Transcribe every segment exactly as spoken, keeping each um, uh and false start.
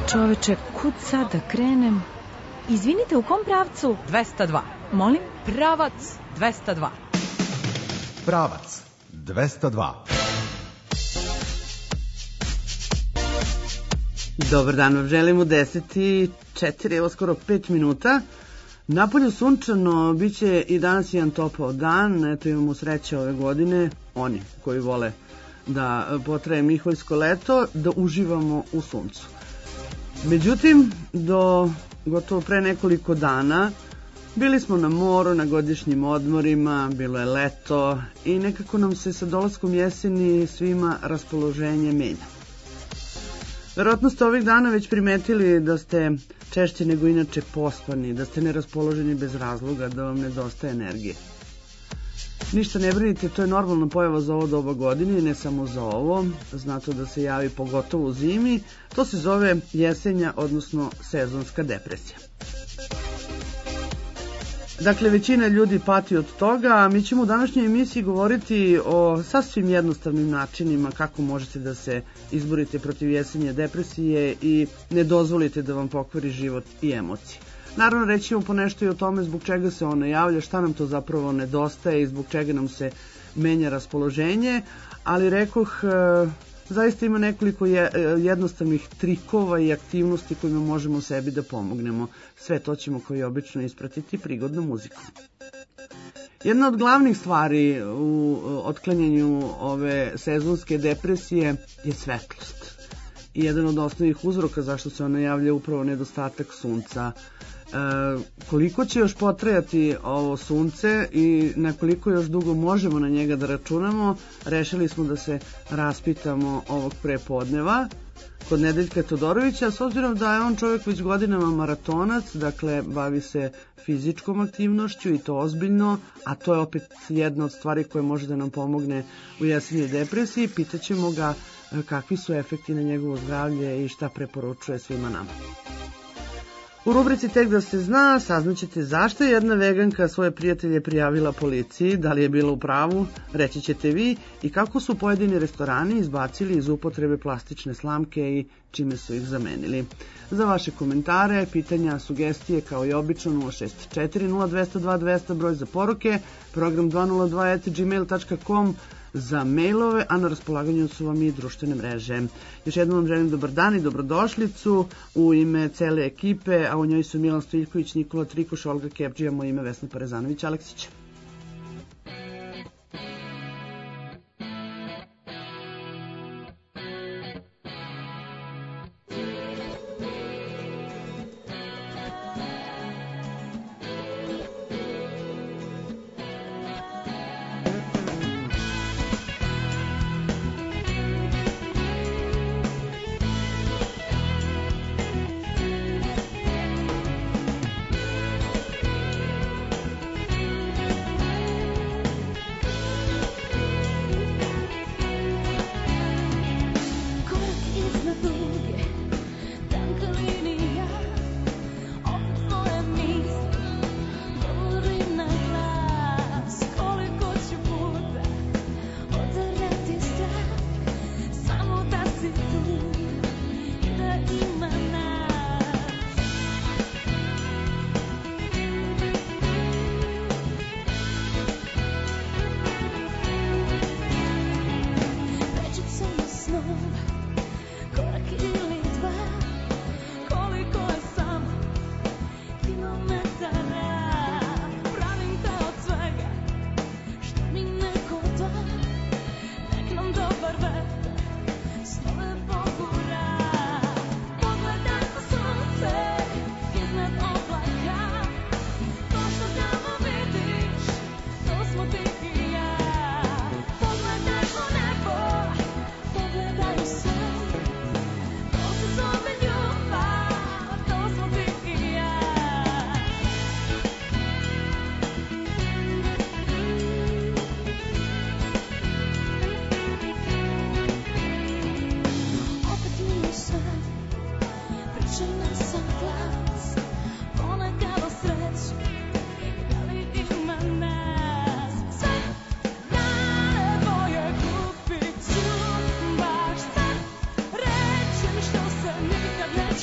čoveče, kud sad da krenem? Izvinite, u kom pravcu? dvesta dva. Molim? Pravac dvesta dva. Pravac dvesta dva. Dobar dan vam želim u deset i četiri, evo skoro pet minuta. Napolju sunčano, bit će i danas jedan topao dan, eto imamo sreće ove godine, oni koji vole da potraje miholjsko leto, da uživamo u suncu. Međutim, do gotovo pre nekoliko dana bili smo na moru, na godišnjim odmorima, bilo je leto i nekako nam se sa dolaskom jeseni svima raspoloženje menja. Verovatno ste ovih dana već primetili da ste češće nego inače pospani, da ste neraspoloženi bez razloga, da vam nedostaje energije. Ništa ne brinite, to je normalna pojava za ovo doba godine i ne samo za ovo, znate da se javi pogotovo u zimi, to se zove jesenja, odnosno sezonska depresija. Dakle, većina ljudi pati od toga, a mi ćemo u današnjoj emisiji govoriti o sasvim jednostavnim načinima kako možete da se izborite protiv jesenje depresije i ne dozvolite da vam pokvari život i emocije. Naravno, reći ćemo ponešto i o tome zbog čega se ona javlja, šta nam to zapravo nedostaje i zbog čega nam se menja raspoloženje, ali rekoh, zaista ima nekoliko jednostavnih trikova i aktivnosti kojima možemo sebi da pomognemo. Sve to ćemo kao i obično ispratiti prigodnom muzikom. Jedna od glavnih stvari u otklanjanju ove sezonske depresije je svetlost. I jedan od osnovnih uzroka zašto se ona javlja upravo nedostatak sunca. E, koliko će još potrajati ovo sunce i na koliko još dugo možemo na njega da računamo, rešili smo da se raspitamo ovog prepodneva kod Nedeljka Todorovića, s obzirom da je on čovjek već godinama maratonac, dakle bavi se fizičkom aktivnošću i to ozbiljno, a to je opet jedna od stvari koje može da nam pomogne u jesenjoj depresiji. Pitaćemo ga kakvi su efekti na njegovo zdravlje i šta preporučuje svima nama. U rubrici Tek da se zna saznaćete zašto je jedna veganka svoje prijatelje prijavila policiji, da li je bila u pravu, reći ćete vi, i kako su pojedini restorani izbacili iz upotrebe plastične slamke i čime su ih zamenili. Za vaše komentare, pitanja, sugestije kao i obično nula šest četiri nula dva nula dva dva zero broj za poruke, program dvesta nula dva at gmail tačka com za mailove, a na raspolaganju su vam i društvene mreže. Još jednom vam želim dobar dan i dobrodošlicu u ime cele ekipe, a u njoj su Milan Stojiljković, Nikola Trikoš, Olga Kepđija, moje ime Vesna Parezanović-Aleksić.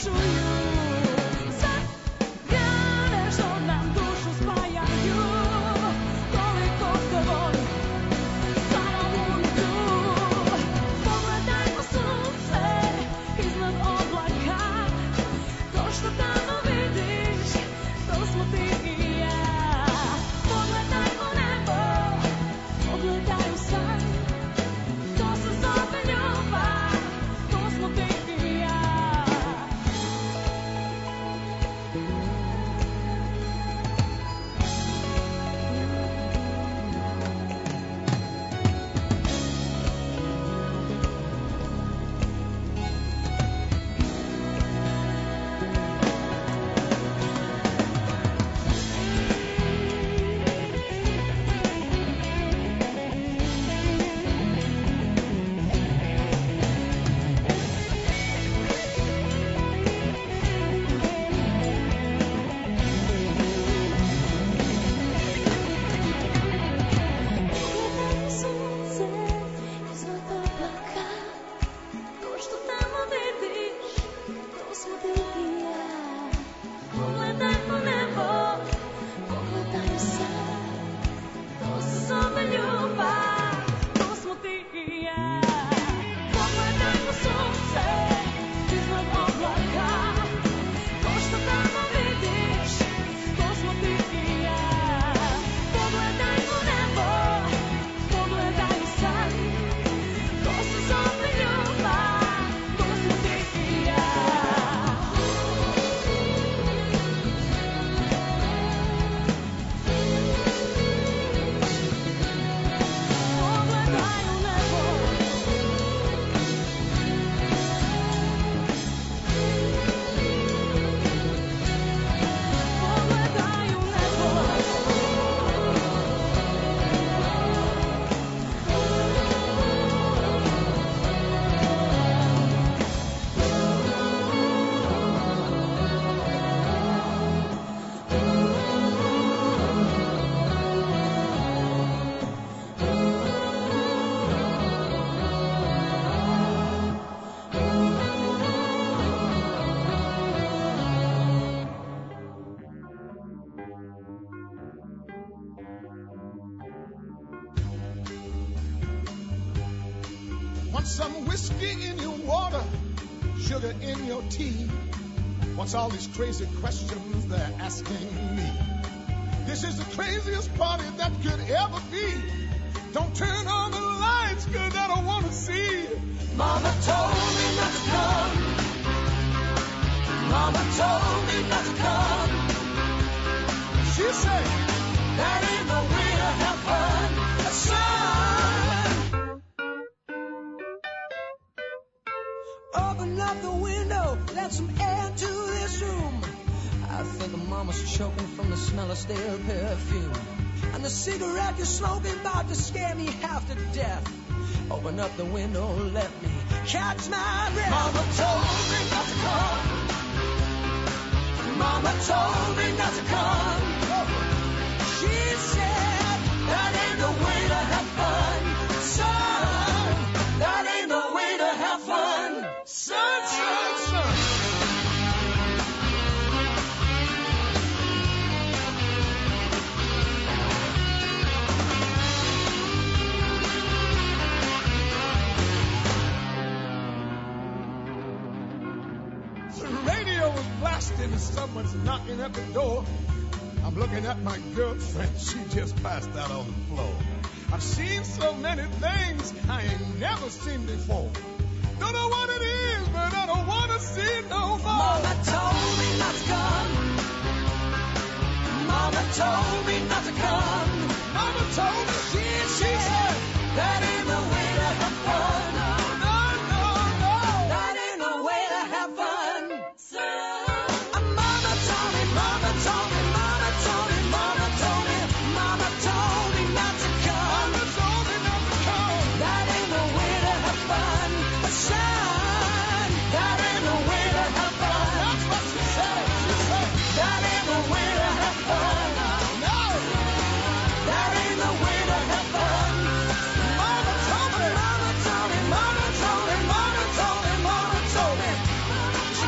Want some whiskey in your water, sugar in your tea. What's all these crazy questions they're asking me? This is the craziest party that could ever be. Don't turn on the lights, cause I don't want to see. Mama told me not to come. Mama told me not to come. She said, that ain't no way to have fun. Son, open up the window, let some air to this room. I think mama's choking from the smell of stale perfume. And the cigarette you're smoking about to scare me half to death. Open up the window, let me catch my breath. Mama told me not to come. Mama told me not to come. She said, that ain't the way to have fun. Son, that ain't the way to have fun. Son, son, son. The radio was blasting and someone's knocking at the door. I'm looking at my girlfriend, she just passed out on the floor. I've seen so many things I ain't never seen before. Don't know what it is, but I don't want to see it no more. Mama told me not to come. Mama told me not to come. Mama told me, she, she said, that ain't the way to have fun. No, no, no, no. That ain't the way to have fun. So, Mama told me, Mama told me, Mama told me, Mama told me, Mama told me not to come. Mama told me not to come. That ain't the way to have fun. Son, that ain't the way to have fun. That's what she said. She said, that ain't the way to have fun. no. That ain't the way to have fun. Mama told me. Mama told me, Mama told me, Mama told me, Mama told me.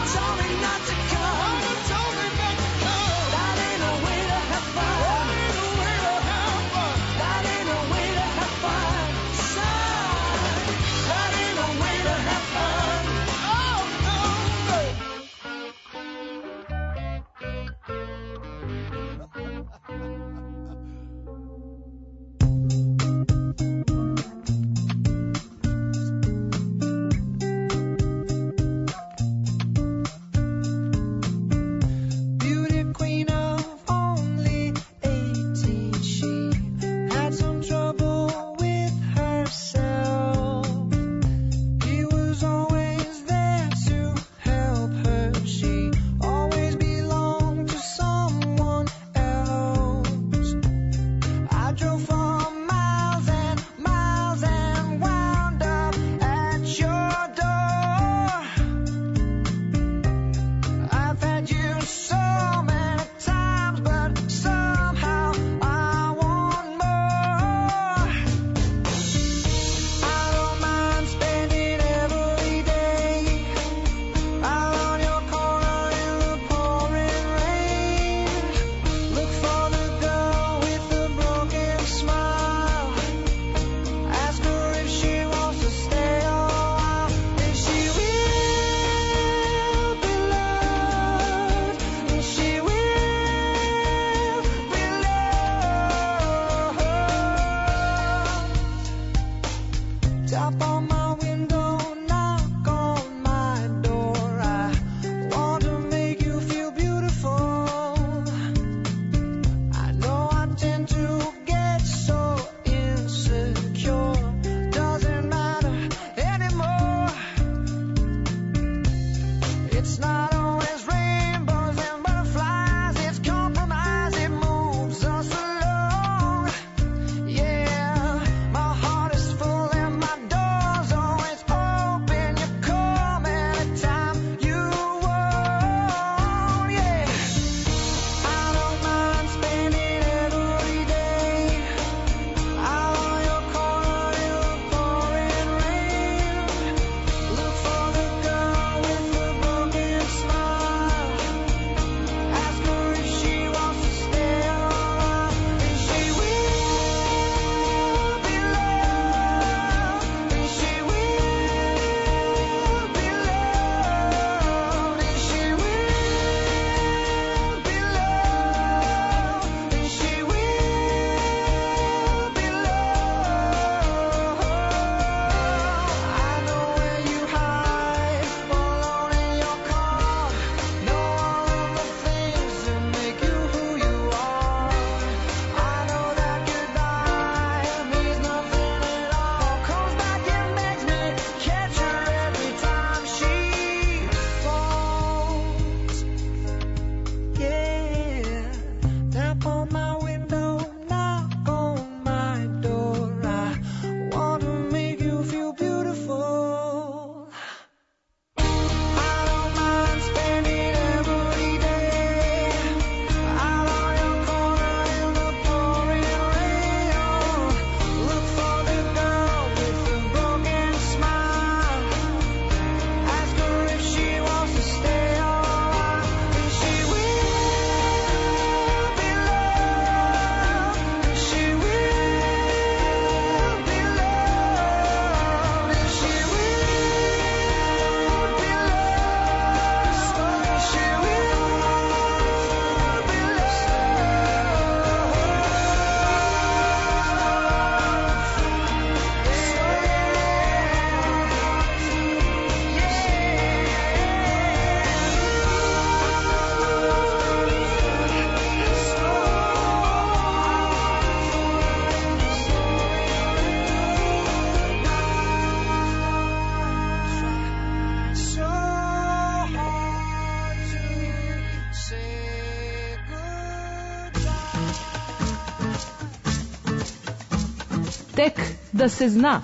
Tek da se zna.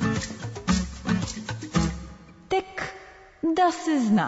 Tek da se zna.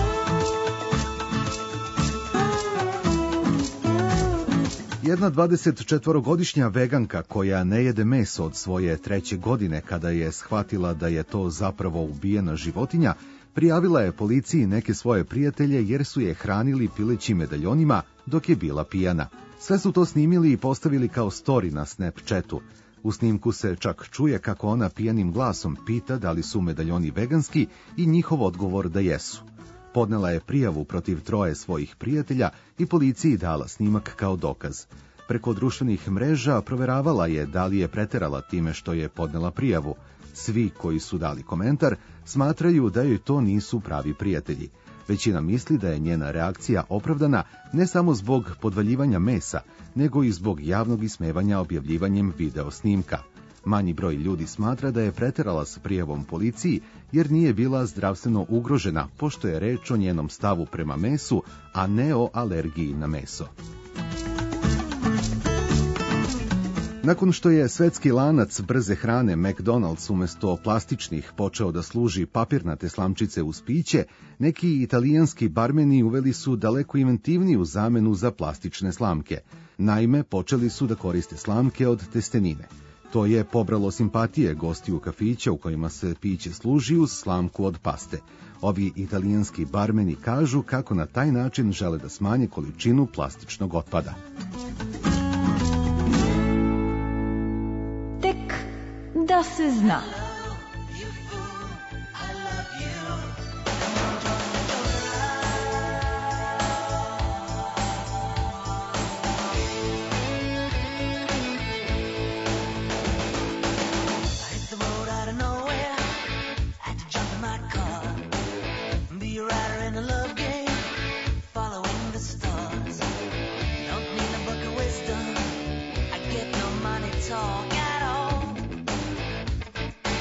Jedna dvadesetčetvorogodišnja veganka koja ne jede meso od svoje treće godine, kada je shvatila da je to zapravo ubijena životinja, prijavila je policiji neke svoje prijatelje jer su je hranili pilećim medaljonima dok je bila pijana. Sve su to snimili i postavili kao story na Snapchatu. U snimku se čak čuje kako ona pijanim glasom pita da li su medaljoni veganski i njihov odgovor da jesu. Podnela je prijavu protiv troje svojih prijatelja i policiji dala snimak kao dokaz. Preko društvenih mreža proveravala je da li je preterala time što je podnela prijavu. Svi koji su dali komentar smatraju da joj to nisu pravi prijatelji. Većina misli da je njena reakcija opravdana ne samo zbog podvaljivanja mesa, nego i zbog javnog ismevanja objavljivanjem video snimka. Manji broj ljudi smatra da je preterala s prijavom policiji jer nije bila zdravstveno ugrožena, pošto je reč o njenom stavu prema mesu, a ne o alergiji na meso. Nakon što je svetski lanac brze hrane McDonald's umjesto plastičnih počeo da služi papirnate slamčice uz piće, neki italijanski barmeni uveli su daleko inventivniju zamenu za plastične slamke. Naime, počeli su da koriste slamke od testenine. To je pobralo simpatije gostiju kafića u kojima se piće služi uz slamku od paste. Ovi italijanski barmeni kažu kako na taj način žele da smanje količinu plastičnog otpada. Tek da se zna. Talk at all.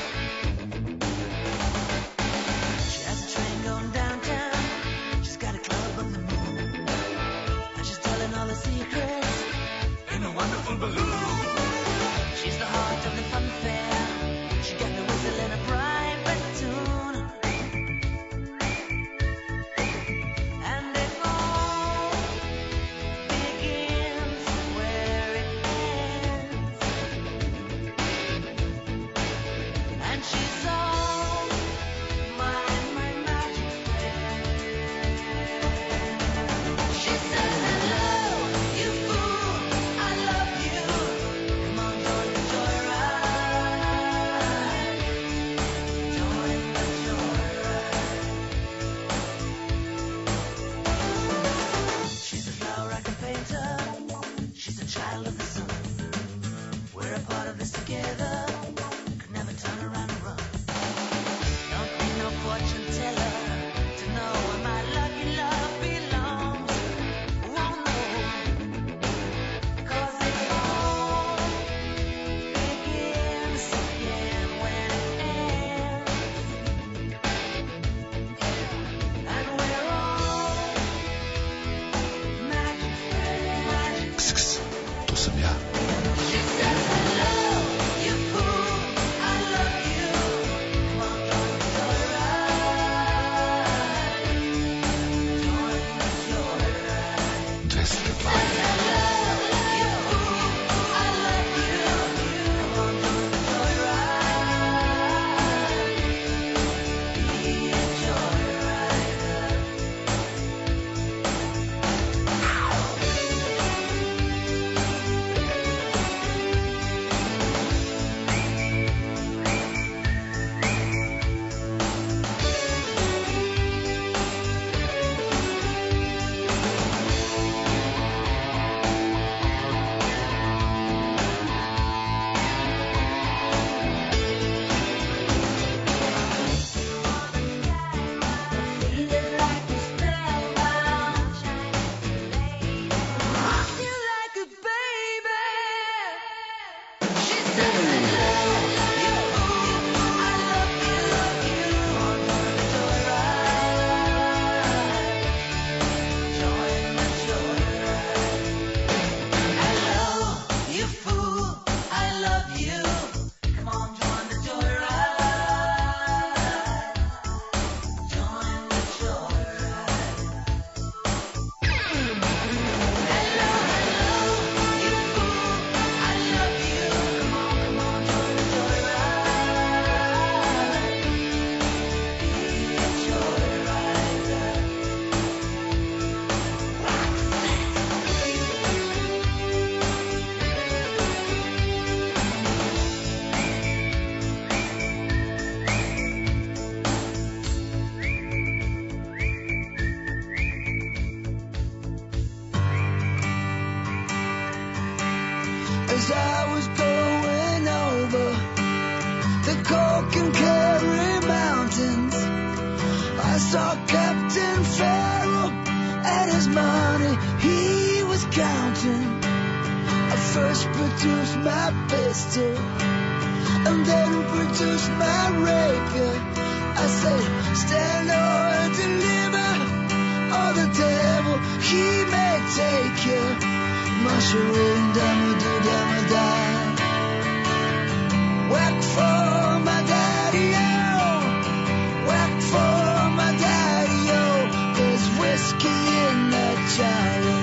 as I was going over the Cork and Kerry mountains, I saw Captain Farrell and his money he was counting. I first produced my pistol and then produced my rapier. I said, stand or deliver, or the devil he may take you. Mushroom, dama-doo-dama-da. Whack for my daddy-o, whack for my daddy-o. There's whiskey in that gyro.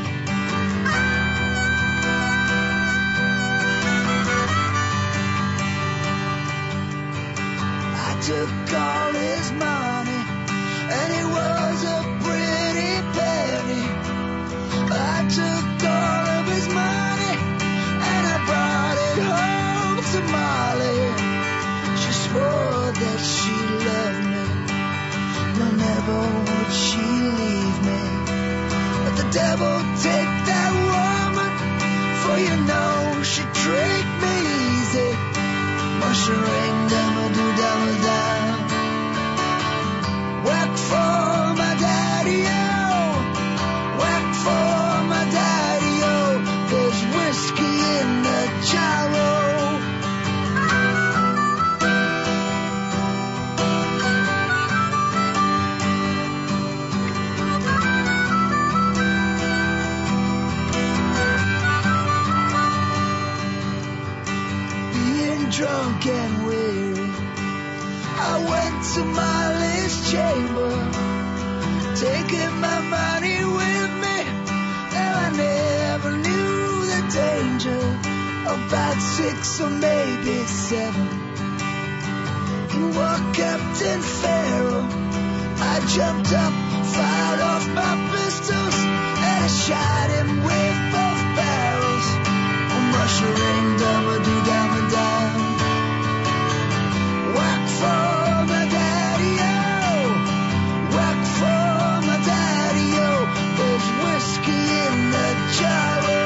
I took all his money, and it was a pretty penny. I took all of his money, and I brought it home to Molly. She swore that she loved me, no, never would she leave me. But the devil take that woman, for you know she tricked me easy. Mushroom, dama-doo-dama-da. Whack for my daddy-o, whack for my daddy-o. There's whiskey in the gyro. Being drunk and weary, I went to Molly's chamber, taking my money with me. Now I never knew the danger. About six or maybe seven, in walked Captain Farrell. I jumped up, fired off my pistols, and I shot him with both barrels. Mushroom, dama-doo-dama-da. Whack for my daddy-o, whack for my daddy-o. There's whiskey in the gyro.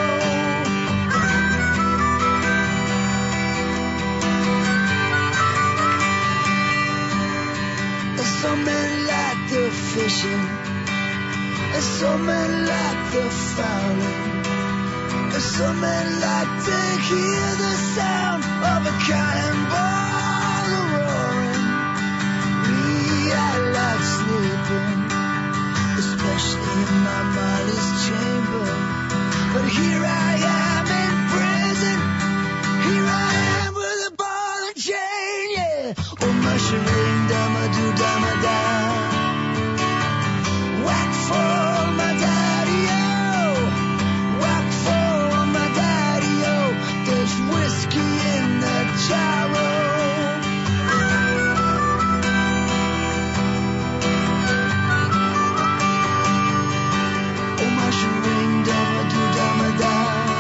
Some men like the fishing, and some men like the fowling, and some men like to hear the sound of a cannonball roaring. Me, I like sleeping, especially in my Molly's chamber. But here I am in prison, here I am with a ball and chain, yeah. Oh, mushroom, dama-doo-dama-da. Whack for my daddy-o, whack for my daddy-o. There's whiskey in the gyro. Oh, mushroom, dama-doo-dama-da.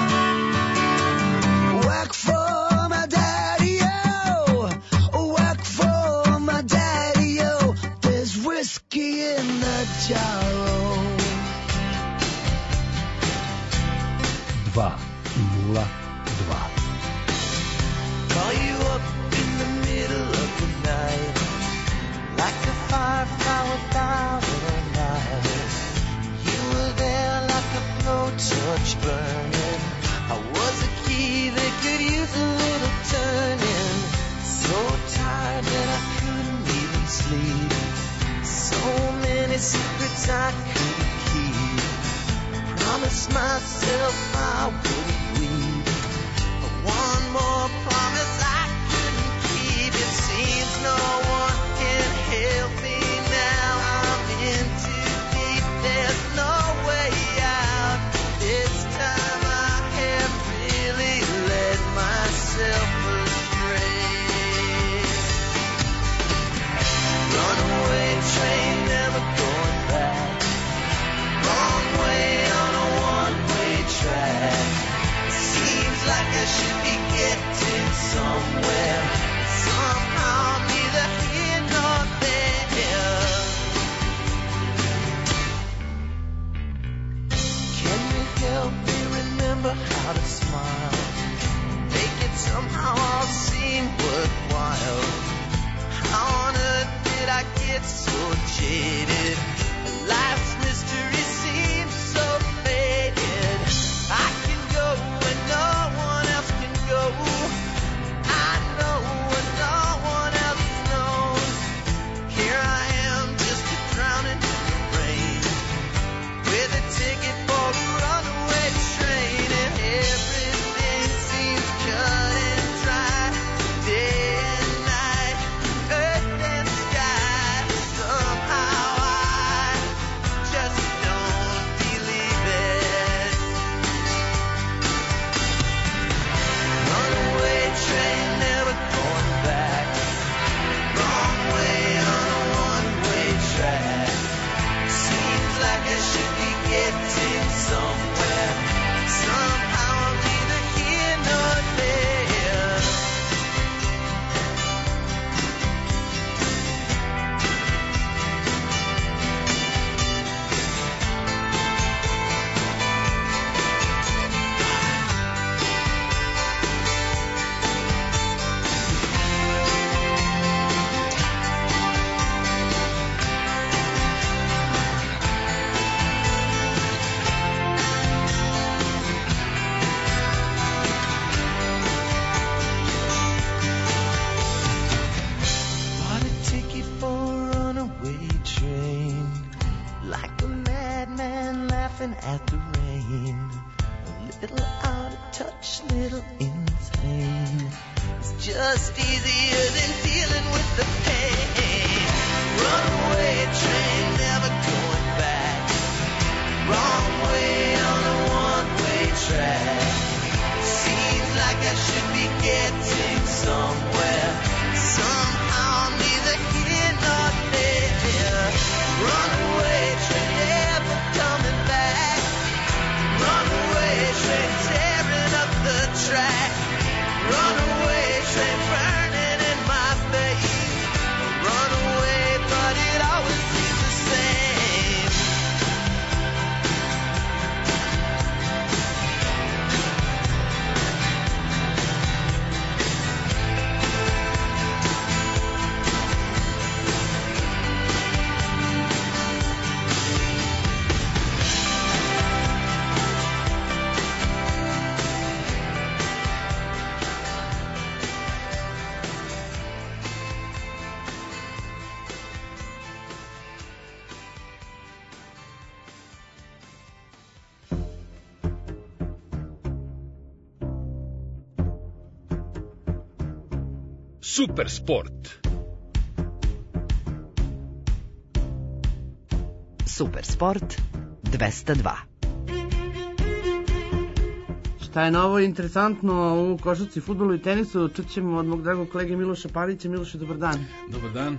Whack for my daddy-o, whack for my daddy-o. There's whiskey in the gyro. dva nula dva. Call you up in the middle of the night, like a firefly without a light. You were there like a blowtorch burning. I was a key that could use a little turning. So tired that I couldn't even sleep. So many secrets I couldn't keep. Promised myself I wouldn't weep. But one more promise I couldn't keep. It seems no one can help me now. I'm in too deep. There's no way out. This time I have really led myself astray. Runaway train, never going back. Wrong way on a one-way track. Seems like I should be getting man laughing at the rain, a little out of touch, little insane. It's just easier than dealing with the pain. Runaway train, never going back. Wrong way on a one-way track. Seems like I should be getting somewhere. Somehow I'm neither here nor there. Runaway train, never coming back. Runaway train, tearing up the track. Runaway train, burning in my face. Runaway, but it always seems the same. Super sport. Super sport dvesta dva. Šta je novo interesantno u košarci, fudbalu i tenisu, čućemo od mog dragog kolege Miloša Pavića. Miloše, dobar dan. Dobar dan.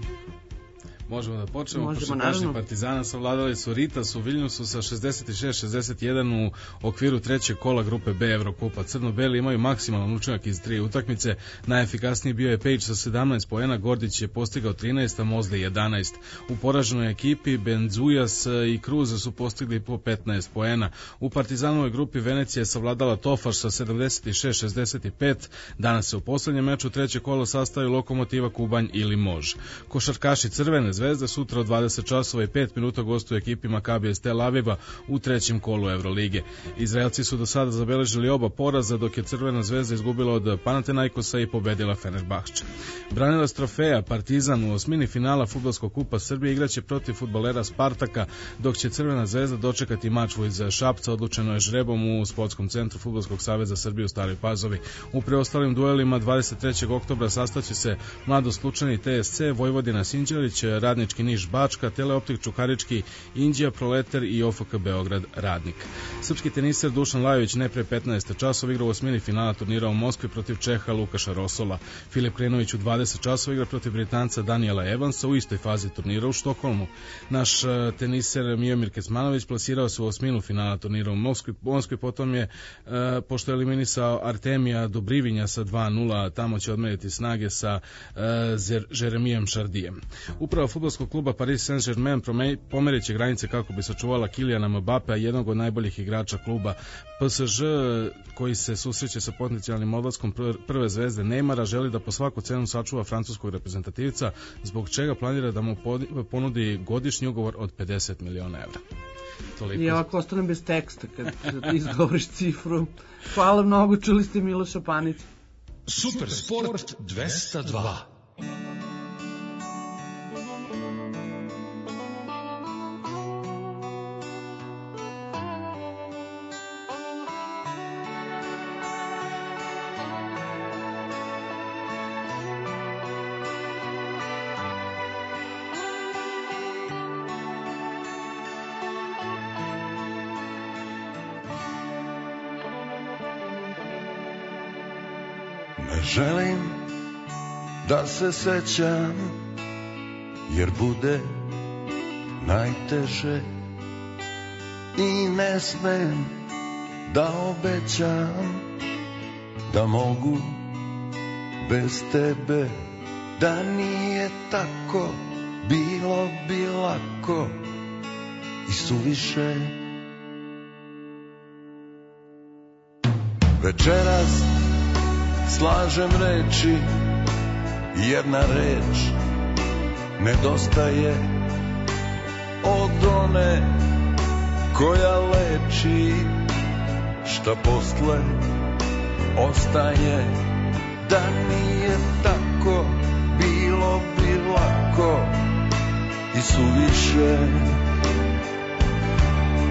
Možemo da počnemo. Možemo, naravno. Partizana savladali su Ritas u Viljnusu sa šezdeset šest šezdeset jedan u okviru trećeg kola grupe B Evrokupa. Crno-beli imaju maksimalan učinak iz tri utakmice. Najefikasniji bio je Pejć sa sedamnaest poena, Gordić je postigao trinaest, a Mozli jedanaest. U poraženoj ekipi Benzujas i Cruz su postigli po petnaest poena. U Partizanovoj grupi Venecija je savladala Tofaš sa sedamdeset šest šezdeset pet. Danas se u poslednjem meču trećeg kola sastaju Lokomotiva Kubanj i Limož. Košarkaši Crvene Zvezda sutra od dvadeset časova i pet minuta gostuju ekipi Makabija iz Tel Aviva u trećem kolu Evrolige. Izraelci su do sada zabeležili oba poraza, dok je Crvena Zvezda izgubila od Panathinaikosa i pobedila Fenerbahče. Branilac trofeja Partizan u osmini finala Fudbalskog kupa Srbije igraće protiv fudbalera Spartaka, dok će Crvena Zvezda dočekati mačvu iz Šapca. Odlučeno je žrebom u Sportskom centru Fudbalskog saveza Srbije u Staroj Pazovi. U preostalim duelima dvadeset trećeg oktobra sastaće se Mladost Lučani T S C, Vojvodina Sinđelić, Radnički Niš Bačka, Teleoptik Čukarički, Indija Proleter i O F K Beograd Radnik. Srpski teniser Dušan Lajović ne pre petnaest časova igra u osmini finala turnira u Moskvi protiv Čeha Lukaša Rosola. Filip Krenović u dvadeset časova igra protiv Britanca Daniela Evansa u istoj fazi turnira u Štokholmu. Naš teniser Miomir Kecmanović plasirao se u osminu finala turnira u Moskvi, Moskvi potom je, e, pošto je eliminisao Artemija Dobrivinja sa dva nula, tamo će odmeriti snage sa e, Jeremijem Šardijem. Upravo fudbalskog kluba Paris Saint-Germain pomerit će granice kako bi sačuvala Kilijana Mbapea, jednog od najboljih igrača kluba. P S Ž, koji se susreće sa potencijalnim odlaskom prve zvezde Neymara, želi da po svaku cenu sačuva francuskog reprezentativca, zbog čega planira da mu ponudi godišnji ugovor od pedeset miliona evra. Toliko. I ovako ostanem bez teksta kad izgovoriš cifru. Hvala mnogo, čuli ste Miloša Panića. Super sport dvesta dva. Ne želim da se sećam, jer bude najteže, i ne smem da obećam da mogu bez tebe. Da nije tako, bilo bi lako i suviše. Večeras slažem reči, jedna reč nedostaje od one koja leči. Šta posle ostaje? Da nije tako, bilo bi lako i suviše.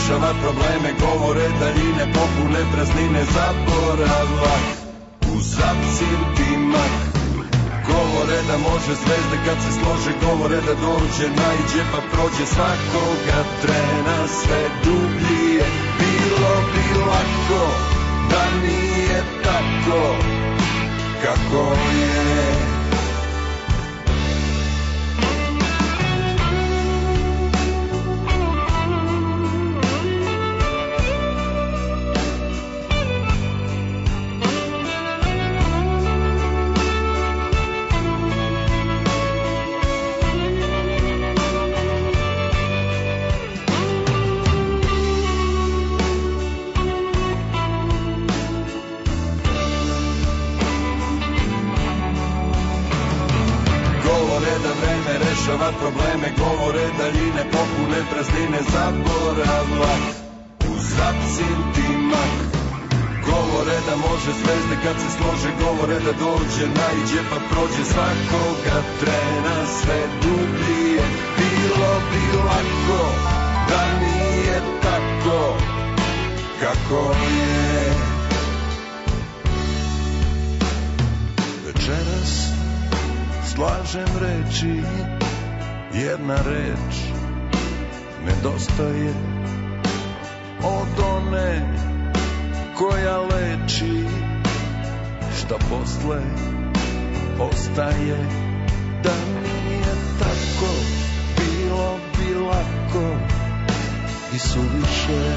rešava probleme, govore daljine, popune praznine, zaboravak uz apsintimak. Govore da može zvezde kad se slože, govore da dođe, naiđe pa prođe svakoga trena sve dublje. Bilo bi lako da nije tako kako je. Probleme, govore daljine, popune praznine, zaboravak uz apsintimak. Govore da može zvezde kad se slože, govore da dođe, naiđe pa prođe svakoga trena sve dublje. Bilo bi lako da nije tako kako je. Večeras slažem reči, jedna reč nedostaje od one koja leči, šta posle ostaje. Da nije tako, bilo bi lako i suviše.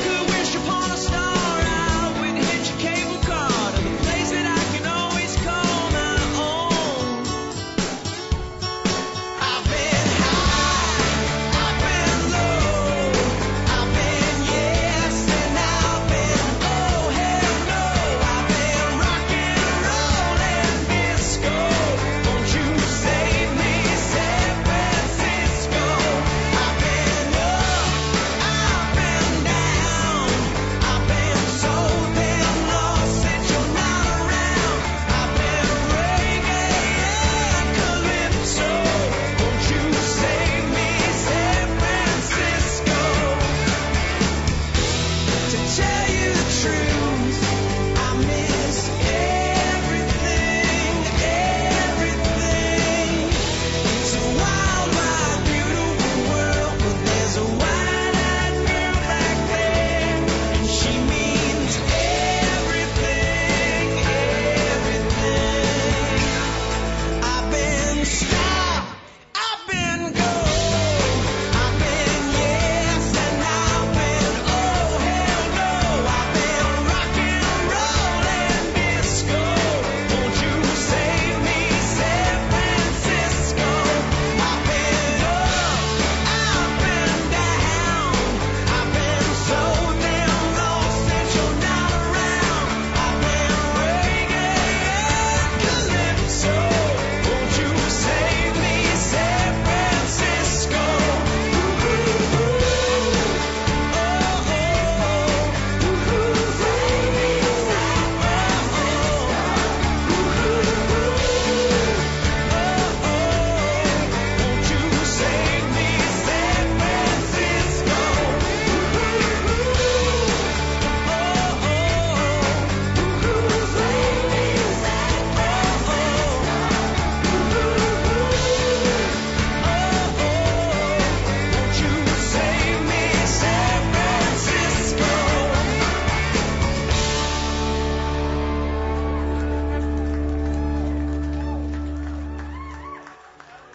Call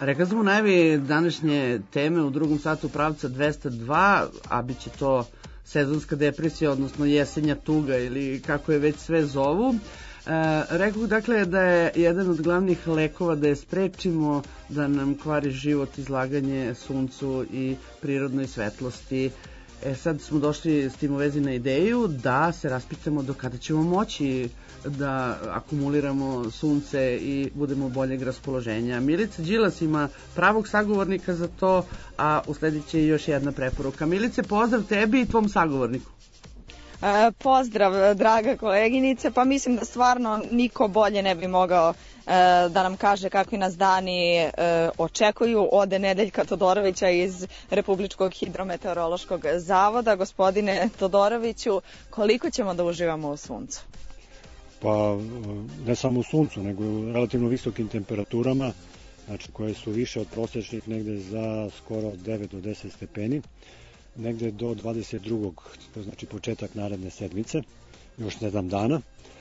Rekli smo u najavi današnje teme u drugom satu pravca dvesta dva, a bit će to sezonska depresija, odnosno jesenja tuga ili kako je već sve zovu. E, rekao dakle da je jedan od glavnih lekova da je sprečimo da nam kvari život izlaganje suncu i prirodnoj svetlosti. E, sad smo došli s tim u vezi na ideju da se raspitamo do kada ćemo moći da akumuliramo sunce i budemo boljeg raspoloženja. Milica Đilas ima pravog sagovornika za to, a usledit će još jedna preporuka. Milice, pozdrav tebi i tvom sagovorniku. E, pozdrav, draga koleginice. Pa mislim da stvarno niko bolje ne bi mogao e, da nam kaže kakvi nas dani e, očekuju od Nedeljka Todorovića iz Republičkog hidrometeorološkog zavoda. Gospodine Todoroviću, koliko ćemo da uživamo u suncu? Pa ne samo u suncu, nego u relativno visokim temperaturama, znači koje su više od prosječnih, negde za skoro devet do deset stepeni, negde do dvadeset drugog, to znači početak naredne sedmice, još sedam dana.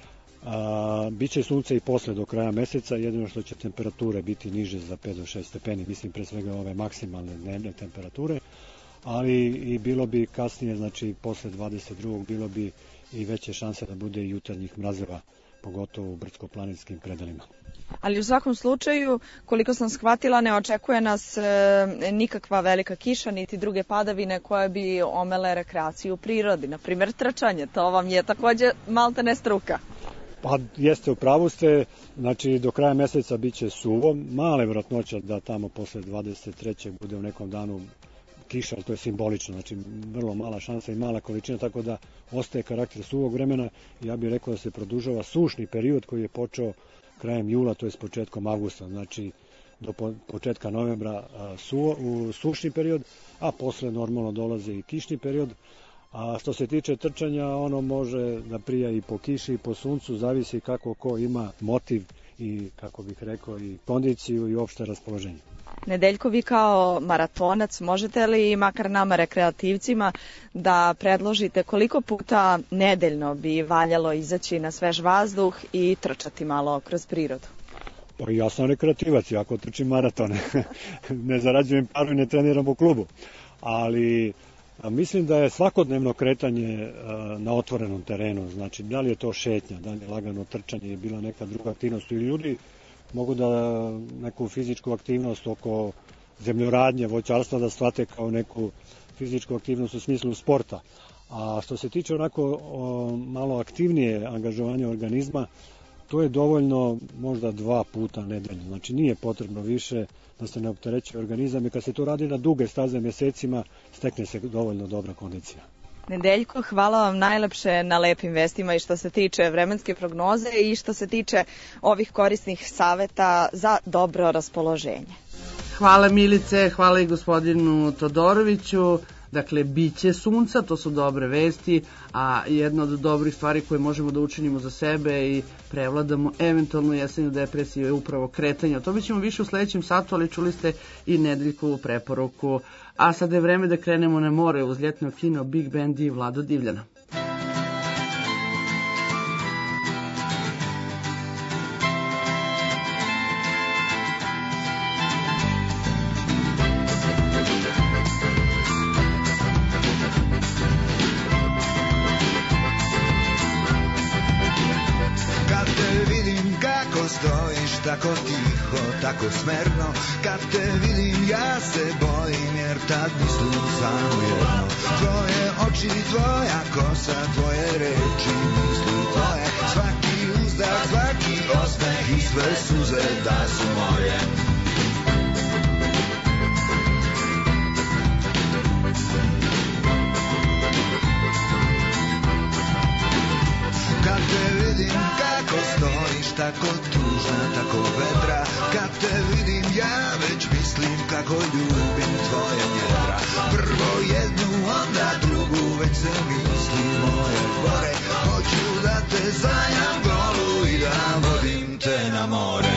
A, biće sunce i posle do kraja meseca, jedino što će temperature biti niže za pet do šest stepeni, mislim pre svega ove maksimalne dnevne temperature, ali i bilo bi kasnije, znači posle dvadeset drugog bilo bi i veće šanse da bude i jutarnjih mrazeva, pogotovo u brdsko-planinskim predelima. Ali u svakom slučaju, koliko sam shvatila, ne očekuje nas e, nikakva velika kiša, niti druge padavine koje bi omele rekreaciju u prirodi, na primjer trčanje, to vam je takođe malte ne struka. Pa jeste, u pravu ste, znači do kraja meseca biće suvo, male vjerojatnoća da tamo posle dvadeset trećeg bude u nekom danu kiša, ali to je simbolično, znači vrlo mala šansa i mala količina, tako da ostaje karakter suvog vremena. Ja bih rekao da se produžava sušni period koji je počeo krajem jula, to je s početkom avgusta, znači do početka novembra suvo, u sušni period, a posle normalno dolaze i kišni period. A što se tiče trčanja, ono može da prija i po kiši i po suncu, zavisi kako ko ima motiv i, kako bih rekao, i kondiciju i opšte raspoloženje. Nedeljko, vi kao maratonac možete li makar nama rekreativcima da predložite koliko puta nedeljno bi valjalo izaći na svež vazduh i trčati malo kroz prirodu? Pa ja sam rekreativac, ako trčim maratone, ne zarađujem paru i ne treniram u klubu, ali mislim da je svakodnevno kretanje na otvorenom terenu, znači da li je to šetnja, da li je lagano trčanje, je bila neka druga aktivnost ili ljudi mogu da neku fizičku aktivnost oko zemljoradnje, voćarstva da shvate kao neku fizičku aktivnost u smislu sporta. A što se tiče onako o, malo aktivnije angažovanja organizma, to je dovoljno možda dva puta nedeljno. Znači nije potrebno više da se ne opterećuje organizam i kad se to radi na duge staze mesecima, stekne se dovoljno dobra kondicija. Nedeljko, hvala vam najlepše na lepim vestima i što se tiče vremenske prognoze i što se tiče ovih korisnih saveta za dobro raspoloženje. Hvala Milice, hvala i gospodinu Todoroviću. Dakle, biće sunca, to su dobre vesti, a jedna od dobrih stvari koje možemo da učinimo za sebe i prevladamo eventualnu jesenju depresiju je upravo kretanje. O tome ćemo više u sledećem satu, ali čuli ste i Nedeljkovu preporuku. A sada je vreme da krenemo na more uz ljetno kino Big Band i Vlado Divljana. Tako tiho, tako smerno, kad te vidim ja se bojim, jer tad mislim samo jedno. Tvoje oči, tvoja kosa, tvoje reči, misli tvoje, svaki uzdah, svaki osmeh i sve suze da su moje. Kad te vidim kako stojiš, tako tužna, tako vedra, kad te vidim ja već mislim kako ljubim tvoje njedra. Prvo jednu, onda drugu, već se misli moje gore. Hoću da te zajam golu i da vodim te na more.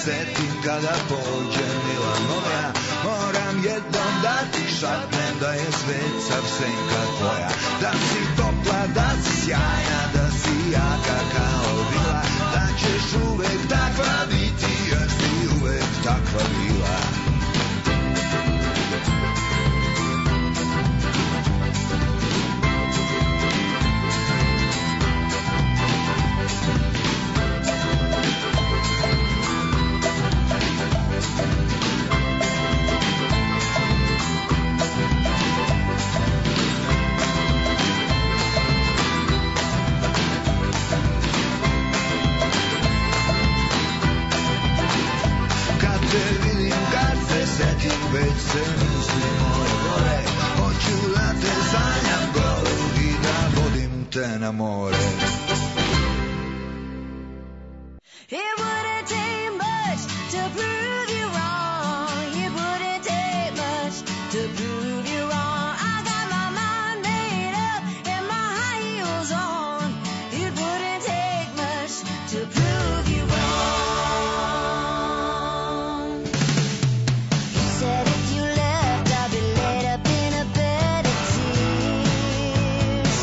setim kada pođe mila moja. Moram jednom da ti šapnem da je svet sav senka tvoja. Da si topla, da si sjajna, da si jaka kao vila. Da ćeš uvek takva biti jer si uvek takva bila. Već se misli moje gore, hoću da te sanjam golu i da vodim te na more. It wouldn't take much to prove you wrong. It wouldn't take much to prove you wrong. I got my mind made up and my high heels on. It wouldn't take much to prove you wrong. Said if you left, I'd be laid up in a bed of tears.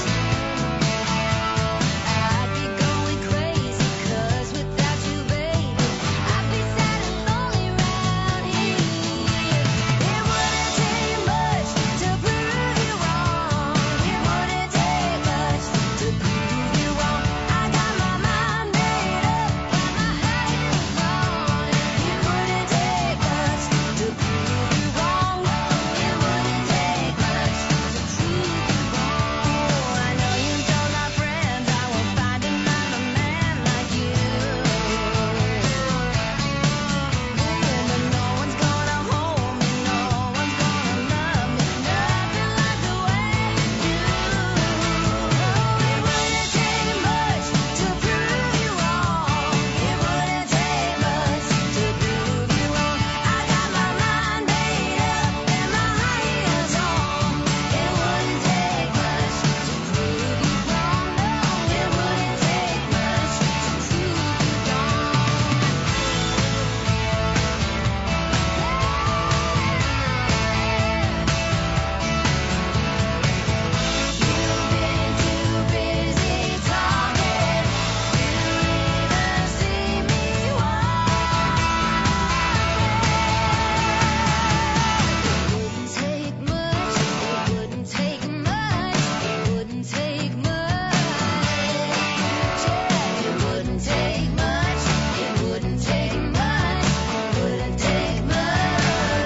I'd be going crazy, 'cause without you, baby, I'd be sad and lonely round here. It wouldn't take much to prove you wrong. It wouldn't take much to prove you wrong. I got my mind made up, got my high heels on. It wouldn't take much to prove you wrong. It wouldn't take much to prove you wrong. I know you told my friends I won't find another man like you. But no one's gonna hold me, no one's gonna love me, nothing like the way you do. It wouldn't take much to prove you wrong. It wouldn't take much to prove you wrong. I got my mind made up and my high heels on. It wouldn't take much to prove you wrong. No, it wouldn't take much to prove you You've been too busy talking. You even see me walking. It wouldn't take much. It wouldn't take much. It wouldn't take much. Yeah, it wouldn't take much. It wouldn't take much. It wouldn't take much.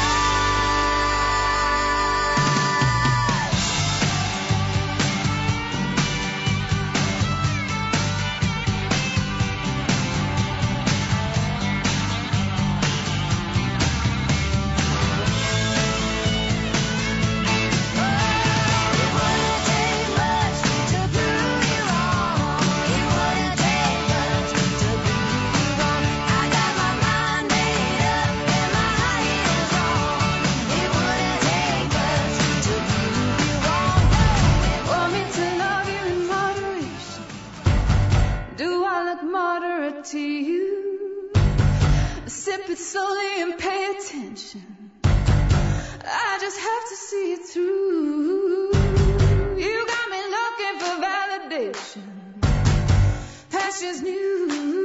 It wouldn't take much to prove you wrong. It wouldn't take much to prove you wrong. I got my mind made up and my high heels on. It wouldn't take much to prove you wrong. Want me to love you in moderation? Do I look moderate to you? Sip it slowly and pay attention. I just have to see it through. You got me looking for validation. Passion's new.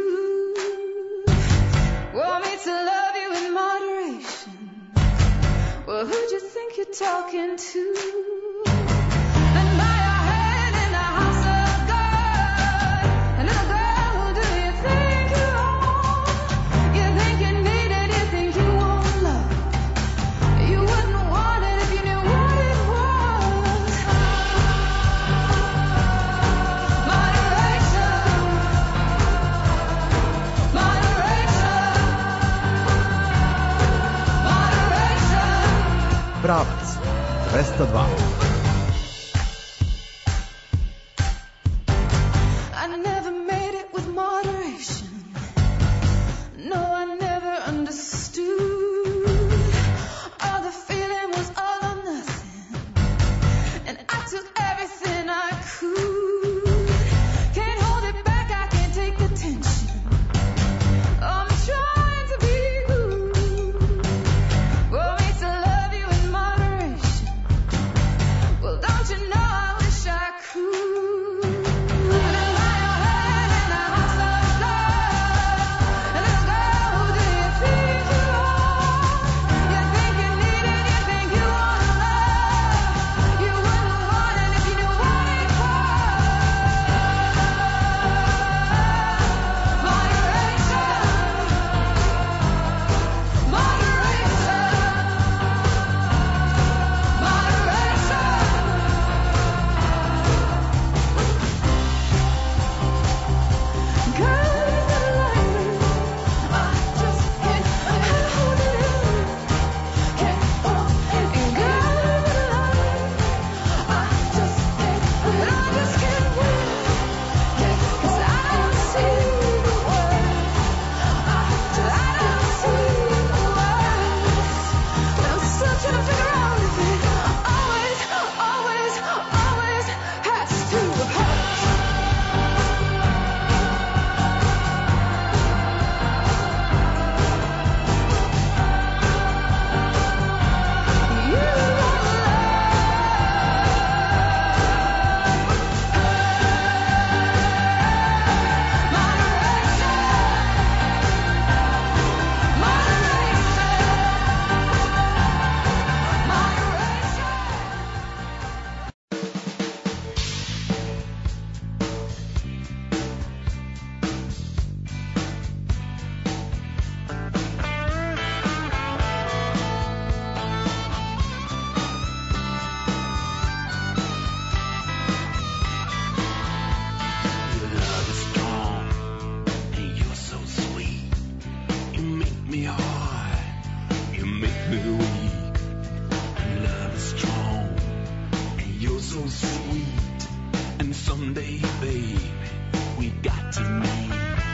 Want me to love you in moderation? Well, who'd you think you're talking to? And by your head in the house of God. And little girl, who do you think you are? You think you need it, you think you want love. You wouldn't want it if you knew what it was. Moderation. Moderation. Moderation. Pravac dvesta dva. I never made it with moderation. No, I never understood. All the feeling was all or nothing. And I took everything I could. Can't hold it back, I can't take the tension. I'm trying And someday, babe, we got to meet.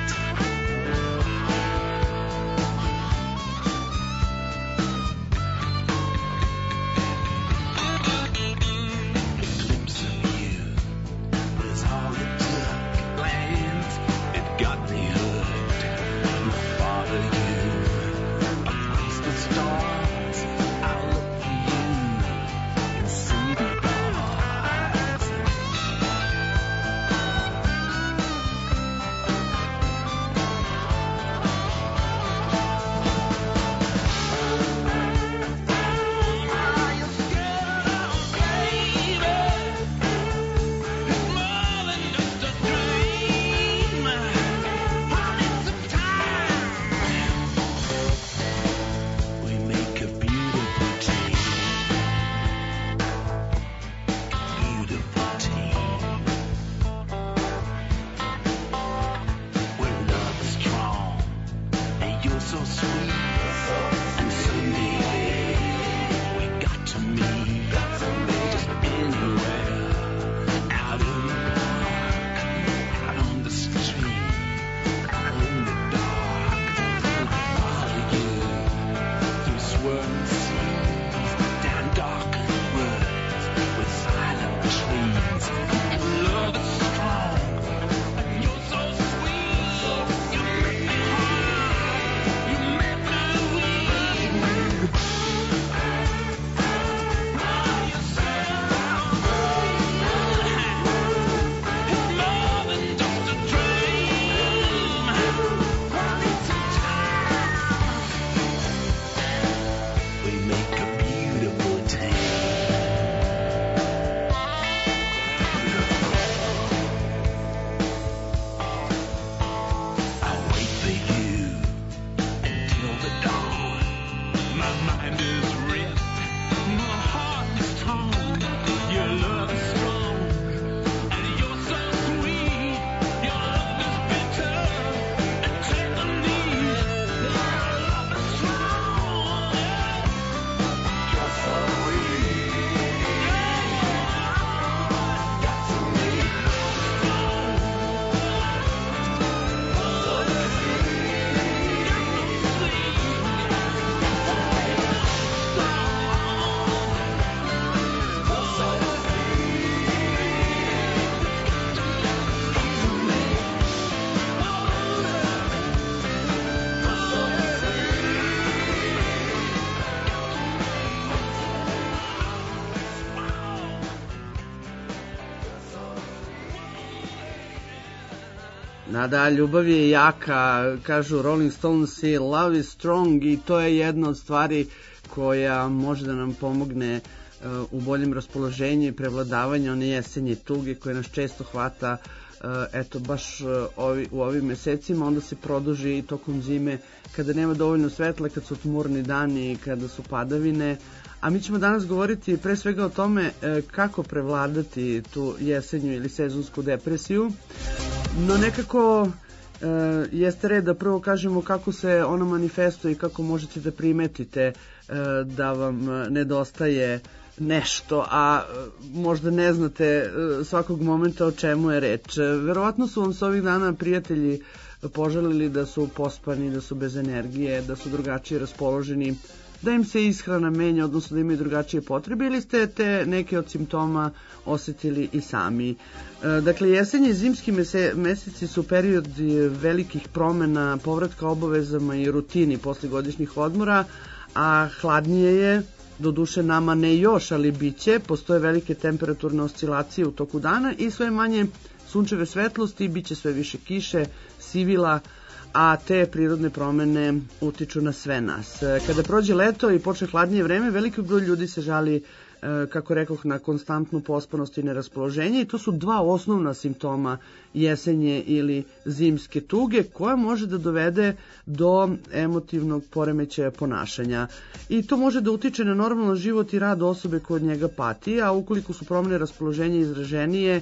Da, ljubav je jaka, kažu Rolling Stones, love is strong, i to je jedna od stvari koja može da nam pomogne uh, u boljem raspoloženju i prevladavanju one jesenje tuge koje nas često hvata uh, eto baš uh, ovi, u ovim mesecima, onda se produži i tokom zime kada nema dovoljno svetla, kad su tmurni dani i kada su padavine. A mi ćemo danas govoriti pre svega o tome uh, kako prevladati tu jesenju ili sezonsku depresiju. No nekako e, jeste red da prvo kažemo kako se ona manifestuje i kako možete da primetite e, da vam nedostaje nešto, a e, možda ne znate e, svakog momenta o čemu je reč. E, verovatno su vam s ovih dana prijatelji požalili da su pospani, da su bez energije, da su drugačije raspoloženi, da im se ishrana menja, odnosno da imaju drugačije potrebe, ili ste te neke od simptoma osetili i sami. E, dakle, jesenji i zimski mese, meseci su period velikih promena, povratka obavezama i rutini posle godišnjih odmora, a hladnije je, doduše nama ne još, ali biće, postoje velike temperaturne oscilacije u toku dana i sve manje sunčeve svetlosti, biće sve više kiše, sivila, a te prirodne promene utiču na sve nas. Kada prođe leto i počne hladnije vreme, veliki broj ljudi se žali, kako rekoh, na konstantnu pospanost i neraspoloženje, i to su dva osnovna simptoma jesenje ili zimske tuge, koja može da dovede do emotivnog poremećaja ponašanja. I to može da utiče na normalan život i rad osobe koja od njega pati, a ukoliko su promene raspoloženja izraženije,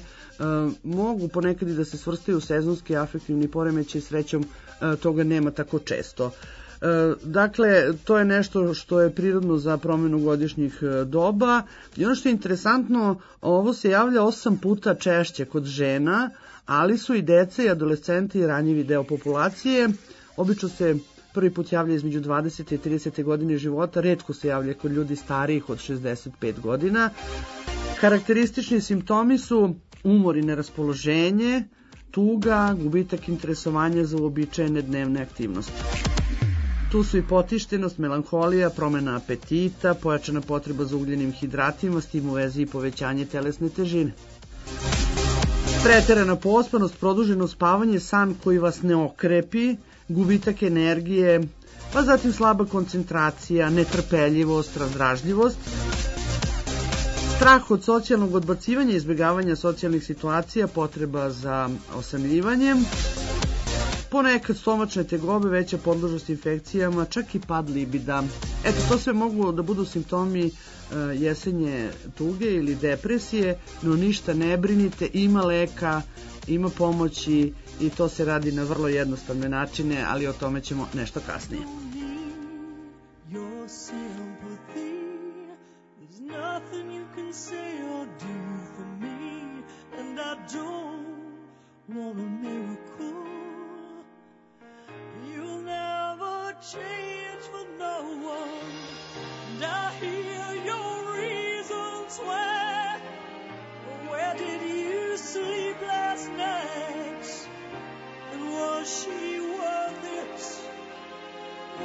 mogu ponekad i da se svrstaju u sezonski afektivni poremećaj, srećom toga nema tako često. Dakle, to je nešto što je prirodno za promjenu godišnjih doba i ono što je interesantno, ovo se javlja osam puta češće kod žena, ali su i dece i adolescenti ranjivi deo populacije. Obično se prvi put javlja između dvadesete i tridesete godine života, retko se javlja kod ljudi starijih od šezdeset pet godina. Karakteristični simptomi su umor i neraspoloženje, tuga, gubitak interesovanja za uobičajene dnevne aktivnosti. Tu su i potištenost, melanholija, promjena apetita, pojačana potreba za ugljenim hidratima, s tim u vezi i povećanje telesne težine. Preterana pospanost, produženo spavanje, san koji vas ne okrepi, gubitak energije, pa zatim slaba koncentracija, netrpeljivost, razdražljivost, strah od socijalnog odbacivanja i izbjegavanja socijalnih situacija, potreba za osamljivanjem, ponekad stomačne tegobe, veća podložnost infekcijama, čak i pad libida. Eto, to sve mogu da budu simptomi jesenje tuge ili depresije, no ništa ne brinite, ima leka, ima pomoći i to se radi na vrlo jednostavne načine, ali o tome ćemo nešto kasnije. Your sympathy, there's nothing you can say or do for me, and I don't want a miracle. You'll never change for no one, and I hear your reasons why. Where did you sleep last night? And was she worth it?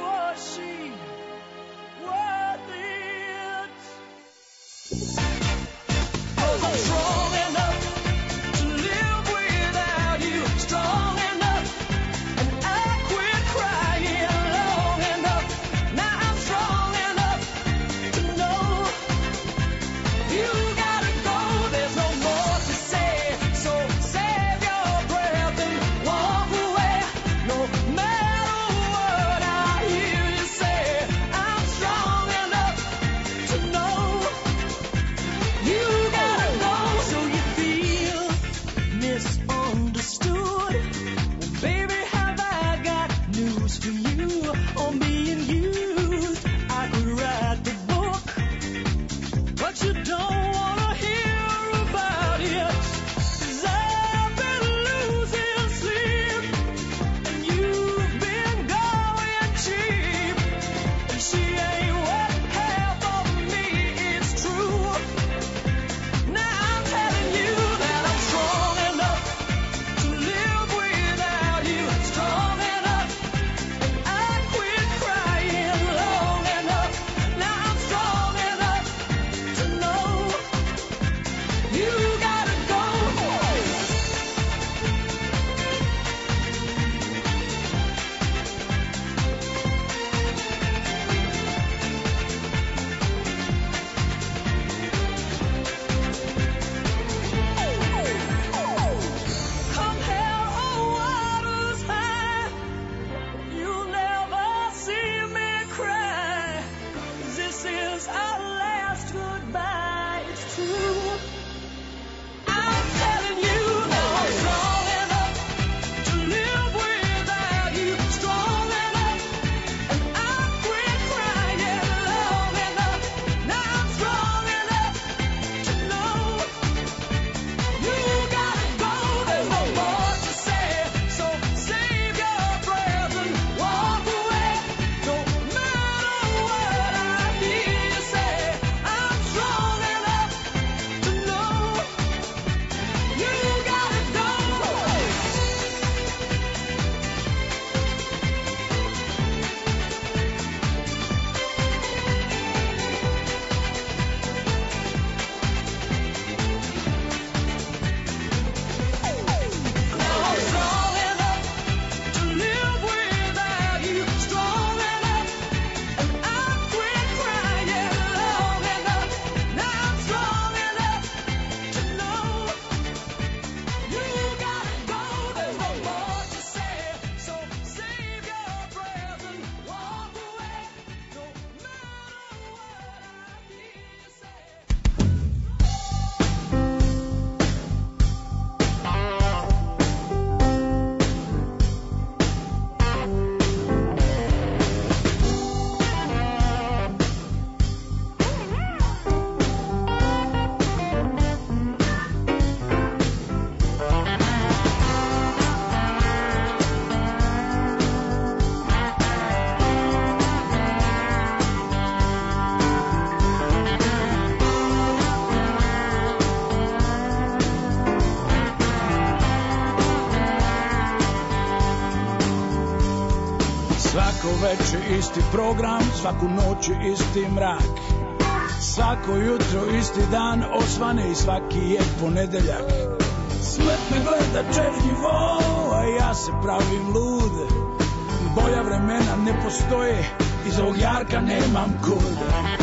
Svako veče isti program, svaku noć isti mrak. Svako jutro isti dan osvane i svaki je ponedeljak. Smrt me gleda čežnjivo, a ja se pravim lud. Bolja vremena ne postoje, iz ovog jarka nemam kud.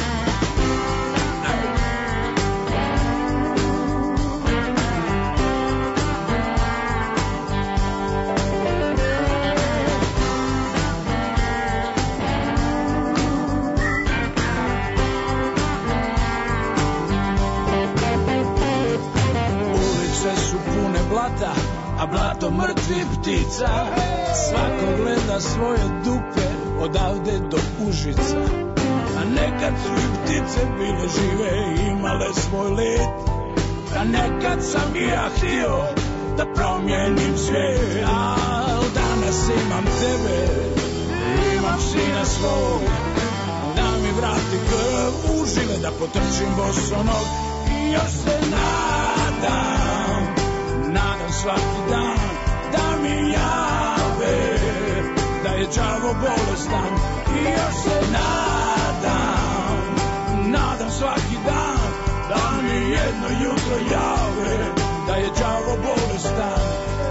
A blato mrtvih ptica. Svako gleda svoje dupe odavde do Užica. A nekad su i ptice bile žive i imale svoj let. A nekad sam i ja htio da promijenim svijet. Al danas imam tebe, imam sina svog. Da mi vrati krv u žile, da potrčim bosonog. I još se nadam, nadam svaki dan da mi jave da je đavo bolestan. I još se nadam, nadam svaki dan da mi jedno jutro jave da je đavo bolestan.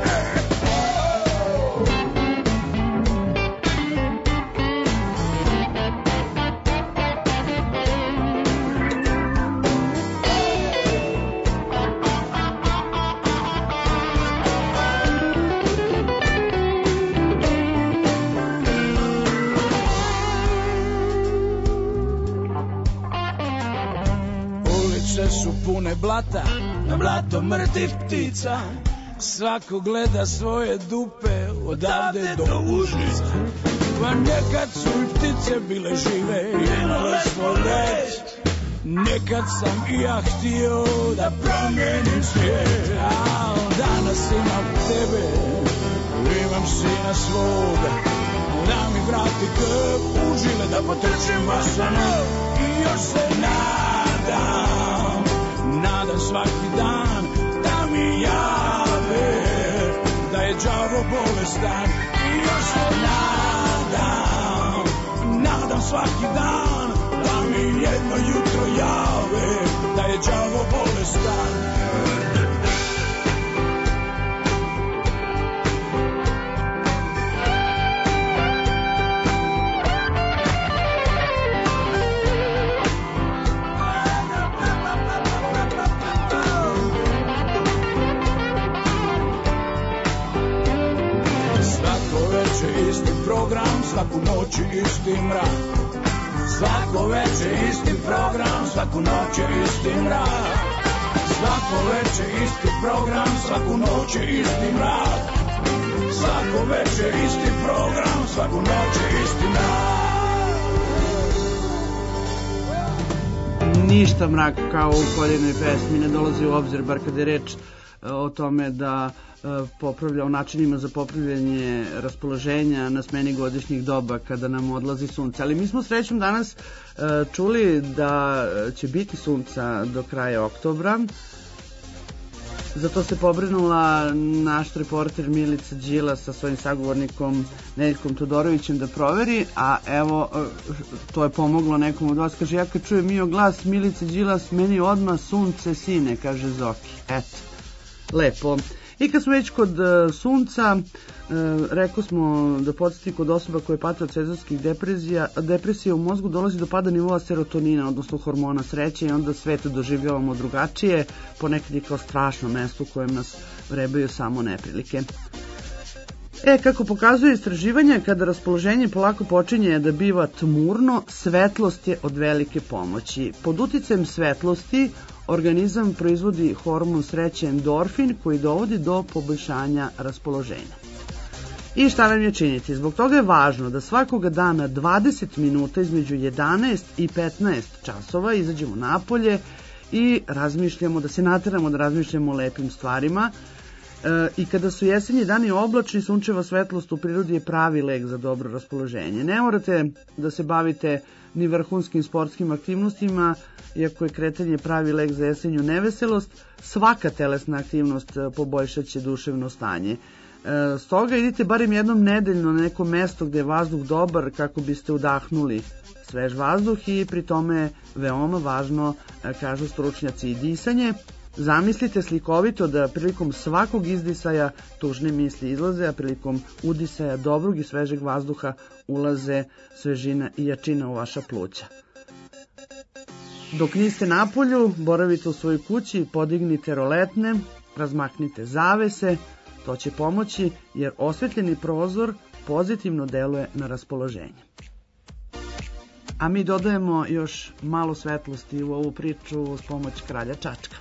Su pune blata, na blato mrtvih ptica. Svako gleda svoje dupe odavde do Užica. Pa nekad su i ptice bile žive i imale svoj let. Nekad sam i ja htio da promijenim svijet. A danas imam tebe, imam sina svoga. Da mi vrati krv u žile, da potrčim bosonog. I još se nadam, nadam svaki dan da mi jave da je đavo bolestan. I još se nadam, nadam svaki dan da mi jedno jutro jave da je đavo bolestan. Isti program, svaku noć isti mrak. Svako veče isti program, svaku noć isti mrak. Svako veče isti program, svaku noć isti mrak. Svako veče isti program, svaku noć isti mrak. Ništa mrak kao u Koljenoj pesmi ne dolazi u obzir, bar kada je reč o tome da popravlja o načinima za popravljanje raspoloženja na smeni godišnjih doba kada nam odlazi sunce. Ali mi smo srećom danas čuli da će biti sunca do kraja oktobra. Za to se pobrinula naš reporter Milica Đilas sa svojim sagovornikom Nedeljkom Todorovićem da proveri, a evo, to je pomoglo nekom od vas. Kaže, ja kad čujem mio glas Milice Đilas, meni odmah sunce sine, kaže Zoki. Eto, lepo. I kad smo već kod uh, sunca, uh, rekao smo da podsjeti kod osoba koje pate od sezonskih depresija, depresija u mozgu dolazi do pada nivoa serotonina, odnosno hormona sreće, i onda svet doživljavamo drugačije, ponekad je kao strašno mesto u kojem nas vrebaju samo neprilike. E, kako pokazuje istraživanje, kada raspoloženje polako počinje da biva tmurno, svetlost je od velike pomoći. Pod uticajem svetlosti organizam proizvodi hormon sreće endorfin koji dovodi do poboljšanja raspoloženja. I šta nam je činiti? Zbog toga je važno da svakoga dana dvadeset minuta između jedanaest i petnaest časova izađemo napolje i razmišljamo, da se nateramo da razmišljamo o lepim stvarima. E, I kada su jesenji dani oblačni, sunčeva svetlost u prirodi je pravi lek za dobro raspoloženje. Ne morate da se bavite ni vrhunskim sportskim aktivnostima, iako je kretanje pravi lek za jesenju neveselost, svaka telesna aktivnost poboljšat će duševno stanje. E, stoga idite barem jednom nedeljno na neko mesto gde je vazduh dobar kako biste udahnuli svež vazduh i pri tome je veoma važno, e, kažu stručnjaci, i disanje. Zamislite slikovito da prilikom svakog izdisaja tužne misli izlaze, a prilikom udisaja dobrog i svežeg vazduha ulaze svežina i jačina u vaša pluća. Dok niste na polju, boravite u svojoj kući, podignite roletne, razmaknite zavese, to će pomoći jer osvetljeni prozor pozitivno deluje na raspoloženje. A mi dodajemo još malo svetlosti u ovu priču uz pomoć kralja Čačka.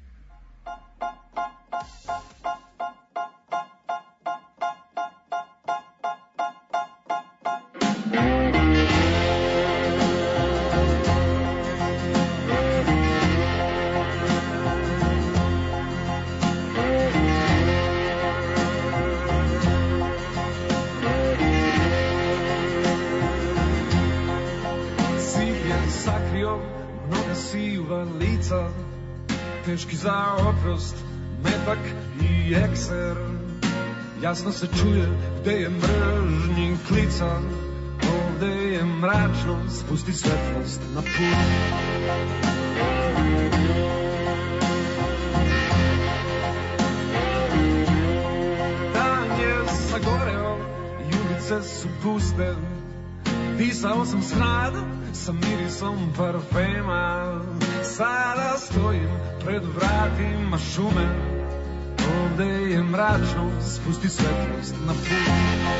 Teški za oprost, metak i ekser. Jasno se čuje gde je mržnji klica. Ovde je mračno, spusti svetlost na put. Dan je sagoreo i ulice su puste. Disao sam smrad sa mirisom parfema. Sada stojim pred vratima šume. Ovde je mračno, spusti svetlost na put.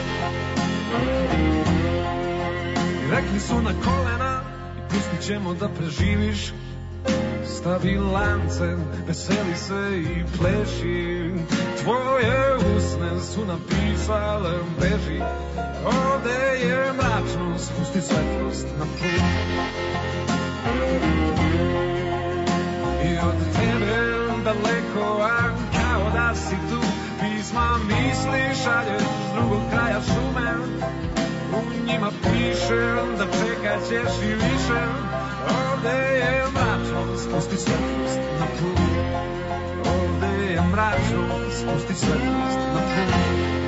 I rekli su na kolena i pustit ćemo da preživiš. Stavi lance, veseli se i pleši. Tvoje usne su napisale beži. Ovde je mračno, spusti svetlost na put. I od tebe daleko, a kao da si tu. Pisma misli šalješ s drugog kraja šume. U njima piše da čekat ćeš i više. Ovde je mračno, spusti svetlost na put. Ovde je mračno, spusti svetlost na put.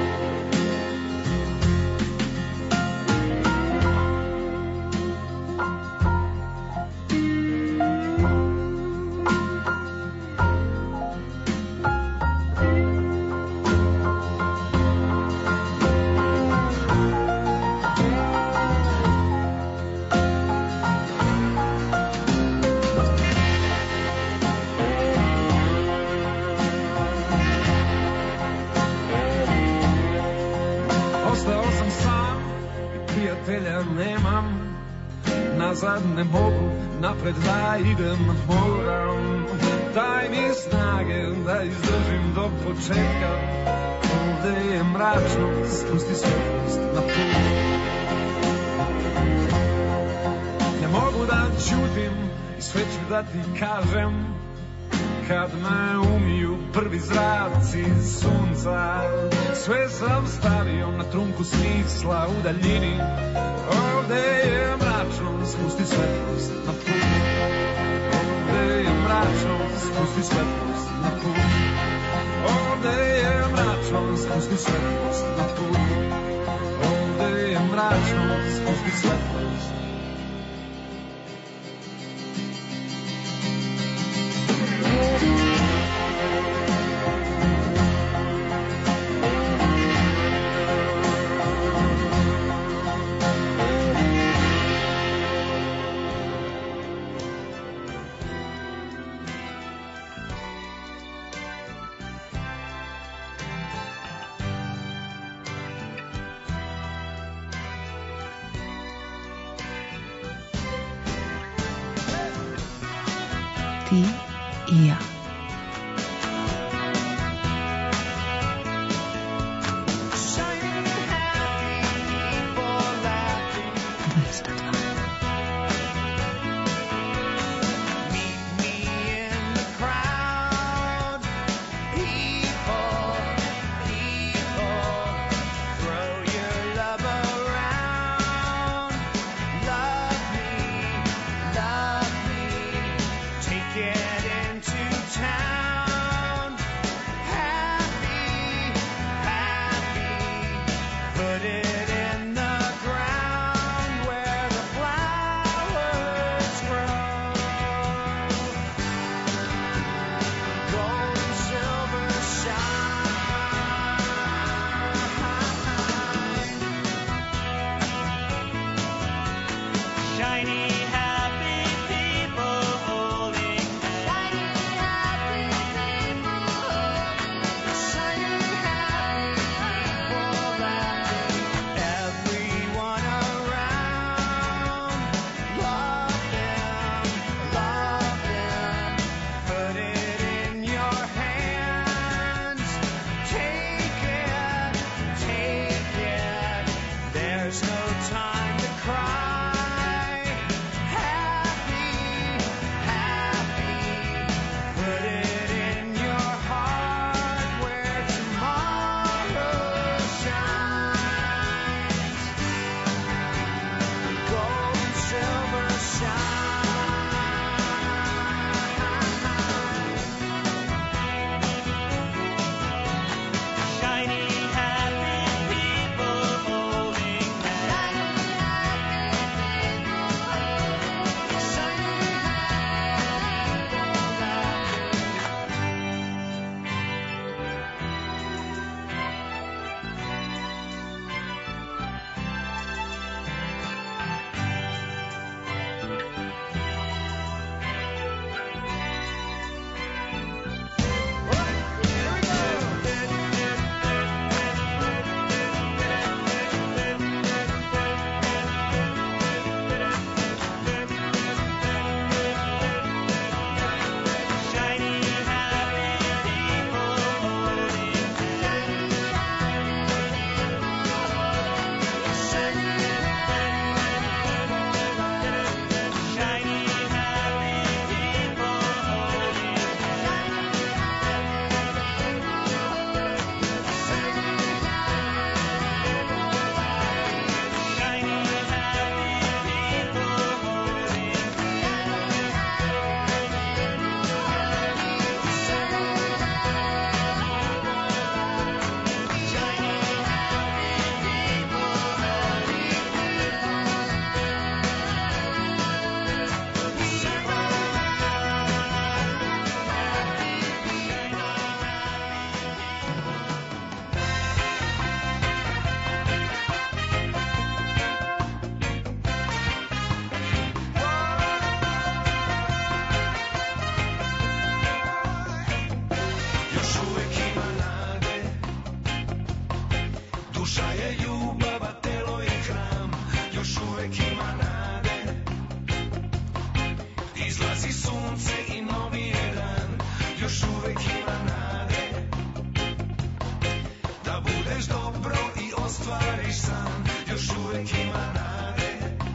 Nazad ne mogu, napred da idem moram. Daj mi snage da izdržim do početka. Ovde je mračno, spusti svetlost na put. Ne mogu da ćutim i sve ću da ti kažem. Kad me umiju prvi zraci sunca. Sve sam stavio na trunku smisla u daljini. Ovde je mračno, spusti svetlost na put. Ovde je mračno, spusti svetlost na put. Ovde je mračno, spusti svetlost na put. Ovde je mračno, spusti svetlost. Ti i ja. Dvesta dva. Get into je ljubav, a telo je hram, još uvek ima nade. Izlazi sunce i novi je dan, još uvek ima nade. Da budeš dobro i ostvariš san, još uvek ima nade.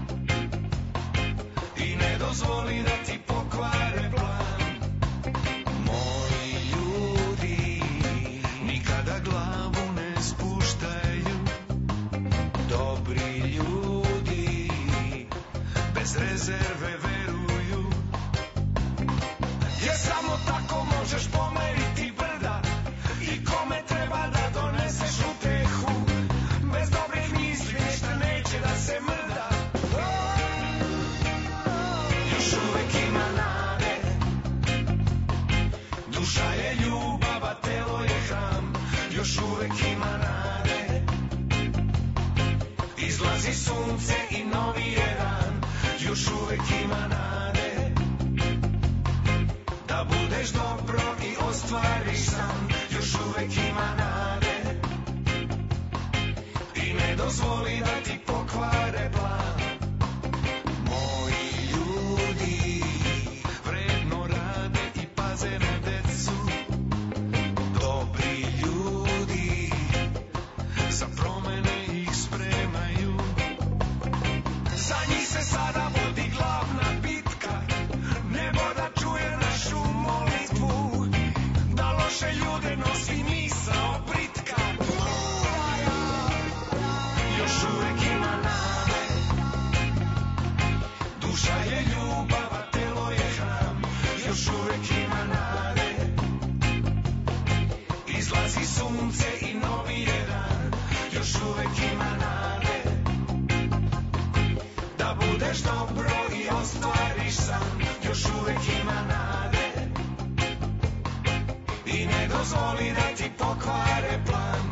I ne dozvoli da ti pokvare plan. Moji ljudi nikada glavu ne spuštaju, dobri ljudi bez rezerve veruju, jer samo tako možeš pomeriti brda i kome treba da doneseš utehu. Bez dobrih misli ništa neće da se mrda. Još uvek ima nade. Duša je ljubav, a telo je hram, još uvek ima nade. Izlazi sunce i novi je dan, još uvek ima nade. Da budeš dobro i ostvariš san, još uvek ima nade. I ne dozvoli da ti pokvare plan. Moji ljudi vredno rade i paze na decu, dobri ljudi za promene ih spremaju. Za njih se sada vodi glavna bitka, nebo da čuje našu molitvu, da loše ljude nosi misao britka. Još uvek ima nade. Duša je ljubav, a telo je hram, još uvek ima nade. Izlazi sunce i novi je dan, još uvek ima nade. Da budeš dobro i ostvariš san, još uvek ima nade. I ne dozvoli da ti pokvare plan.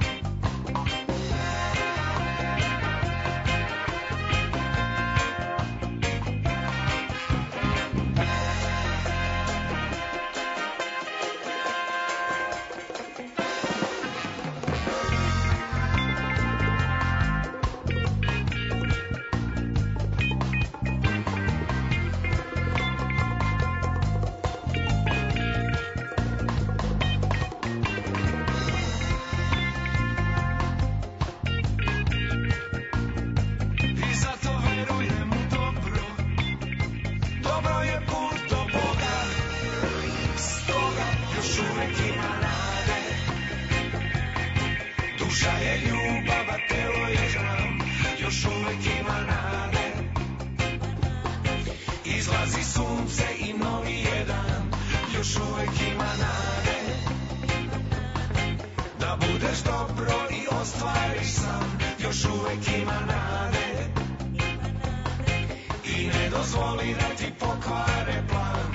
I zato verujem u dobro, dobro je put do Boga, stoga još uvek ima nade. Duša je ljubav, a telo je hram, još uvek ima nade. Izlazi sunce i novi je dan, još uvek ima nade. Da budeš dobro i ostvariš san, još uvek ima nade. I ne dozvoli da ti pokvare plan.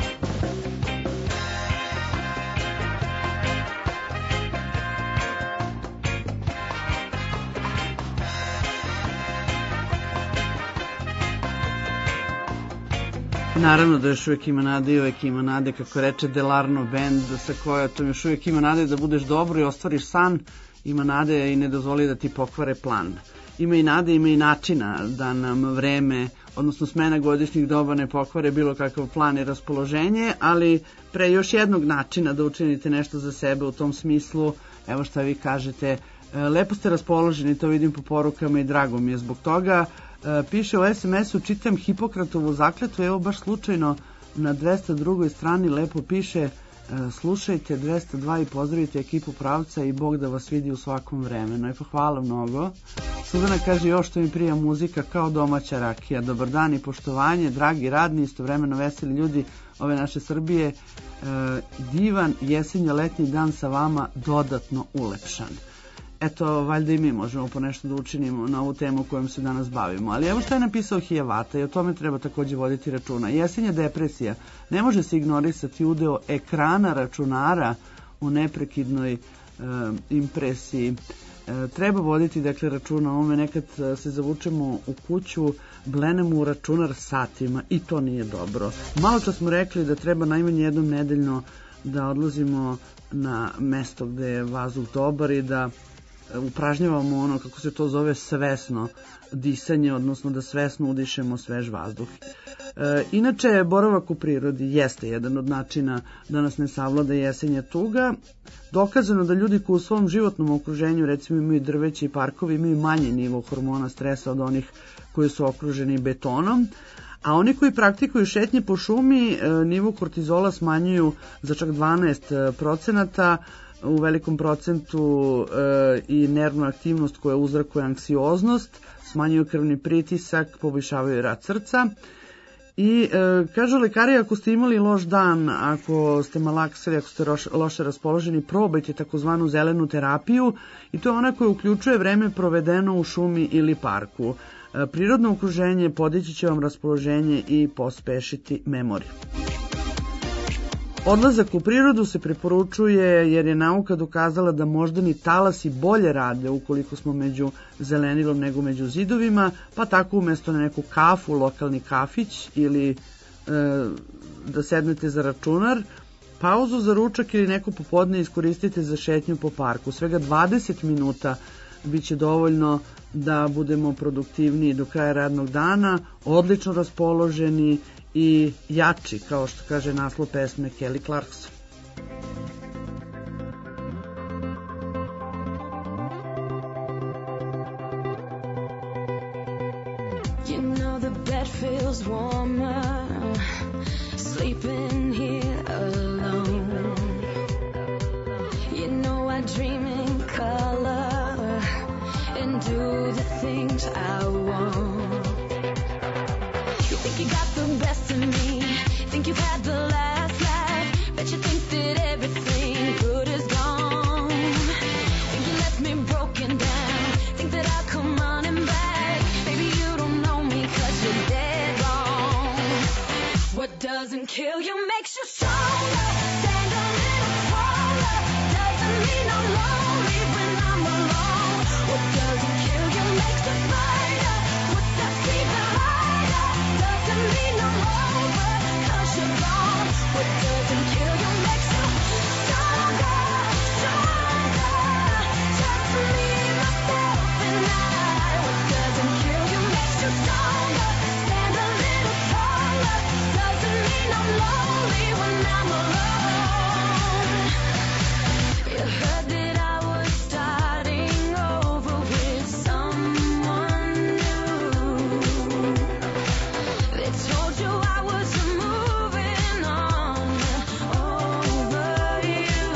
Naravno da još uvijek ima nade i uvijek ima nade, kako reče Delarno Band, sa kojom još uvijek ima nade da budeš dobro i ostvariš san, ima nade i ne dozvoli da ti pokvare plan. Ima i nade, ima i načina da nam vreme, odnosno smena godišnjih doba ne pokvare bilo kakav plan i raspoloženje, ali pre još jednog načina da učinite nešto za sebe u tom smislu, evo šta vi kažete, lepo ste raspoloženi, to vidim po porukama i drago mi je zbog toga. Piše u es em esu, čitam Hipokratovu zakletvu, evo baš slučajno na dvesta drugoj strani lepo piše slušajte dvesta dva i pozdravite ekipu Pravca i Bog da vas vidi u svakom vremenu. Evo, hvala mnogo. Suzana kaže još što mi prija muzika kao domaća rakija. Dobar dan i poštovanje, dragi, radni, istovremeno veseli ljudi ove naše Srbije. E, divan jesenje-letnji dan sa vama dodatno ulepšan. Eto, valjda i mi možemo po nešto da učinimo na ovu temu kojom se danas bavimo. Ali evo što je napisao Hijavata i o tome treba također voditi računa. Jesenja depresija. Ne može se ignorisati udeo ekrana računara u neprekidnoj e, impresiji. E, treba voditi dakle računa o ovome, nekad se zavučemo u kuću, blenemo u računar satima i to nije dobro. Malo čas smo rekli da treba najmanje jednom nedeljno da odlazimo na mesto gde je vazduh dobar i da upražnjavamo ono, kako se to zove, svesno disanje, odnosno da svesno udišemo svež vazduh. E, inače, boravak u prirodi jeste jedan od načina da nas ne savlada jesenja tuga. Dokazano da ljudi koji u svom životnom okruženju, recimo imaju drveće i parkovi, imaju manji nivo hormona stresa od onih koji su okruženi betonom, a oni koji praktikuju šetnje po šumi e, nivo kortizola smanjuju za čak dvanaest procenata, u velikom procentu e, i nervnu aktivnost koja uzrokuje anksioznost, smanjuju krvni pritisak, poboljšavaju rad srca. I e, kažu lekari, ako ste imali loš dan, ako ste malaksali, ako ste roš, loše raspoloženi, probajte takozvanu zelenu terapiju, i to je ona koja uključuje vreme provedeno u šumi ili parku. E, prirodno okruženje podići će vam raspoloženje i pospešiti memoriju. Odlazak u prirodu se preporučuje jer je nauka dokazala da moždani talasi bolje rade ukoliko smo među zelenilom nego među zidovima, pa tako umjesto na neku kafu, lokalni kafić ili e, da sednete za računar, pauzu za ručak ili neko popodne iskoristite za šetnju po parku. Svega dvadeset minuta bit će dovoljno da budemo produktivniji do kraja radnog dana, odlično raspoloženi i jači, kao što kaže naslov pesme Kelly Clarkson. You know the bed feels warmer sleeping here alone. You know I dream in color and do the things I want. You think you got the best of me, think you've had the last laugh, bet you think that everything good is gone. Think you left me broken down, think that I'll come running back. Baby, you don't know me 'cause you're dead wrong. What doesn't kill you makes you stronger. Stand a little taller. Doesn't mean I'm lonely when I'm alone. What doesn't kill you makes you fighter. What's that secret lighter? Doesn't mean I'm over 'cause you're gone. What doesn't kill you makes you stronger, stronger. Just me, myself, and I. What doesn't kill you makes you stronger. Stand a little taller. Doesn't mean I'm lonely when I'm alone. You heard that I was starting over with someone new. They told you I was moving on over you.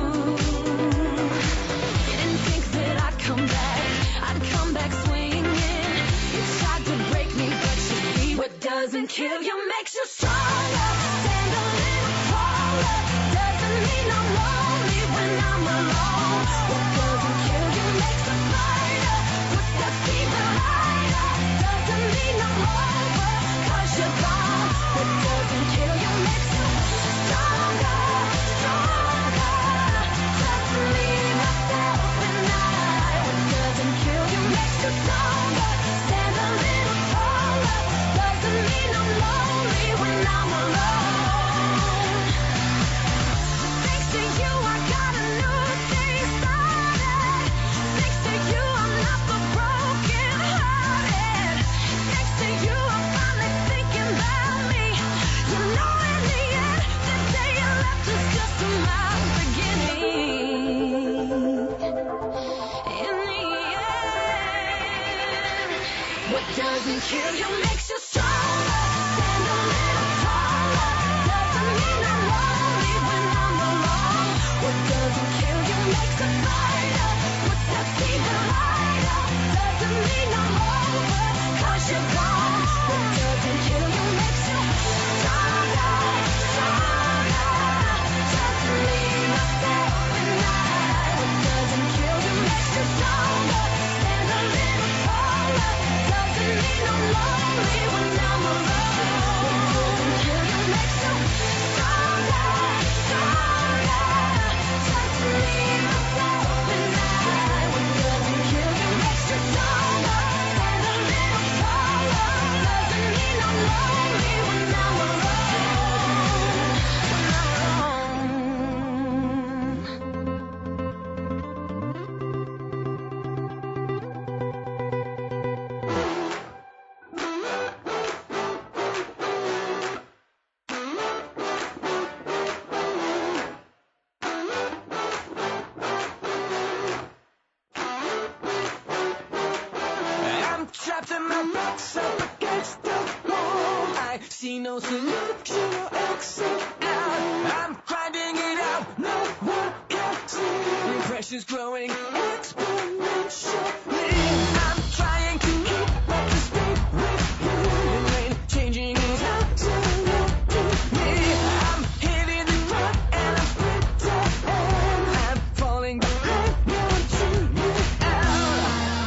You didn't think that I'd come back, I'd come back swinging. You tried to break me, but you see what doesn't kill you makes you stronger. Stand a little taller. Doesn't mean I'm lonely when I'm alone. What doesn't kill you makes a fighter. What's that secret lighter? Doesn't mean I'm over 'cause you're gone. What doesn't kill you makes you stronger, stronger. Just me, myself, and I. What doesn't kill you makes you stronger. Stand a little taller. Doesn't mean I'm lonely when I'm alone. Thanks to you, I got a new day started. Thanks to you, I'm not the broken hearted. Thanks to you, I'm finally thinking about me. You know, in the end, the day you left is just my beginning. In the end, what doesn't kill you makes you stronger. Stand a little taller. Doesn't mean I'm lonely when I'm alone. What doesn't kill you makes a fighter. What's that secret lighter? Doesn't mean I'm over 'cause you're gone. What doesn't kill you makes you stronger, stronger. Just me, myself, and I. What doesn't kill you makes you stronger. Stand a little taller. Doesn't mean I'm lonely after my back's up against the wall. I see no solution or exit out. I'm grinding it out, no one can see. The pressure's growing exponentially. I'm trying to keep up the speed with you. The rain changing is absolutely me. I'm hitting the ground and I'm sprinting. I'm falling behind, watching you out.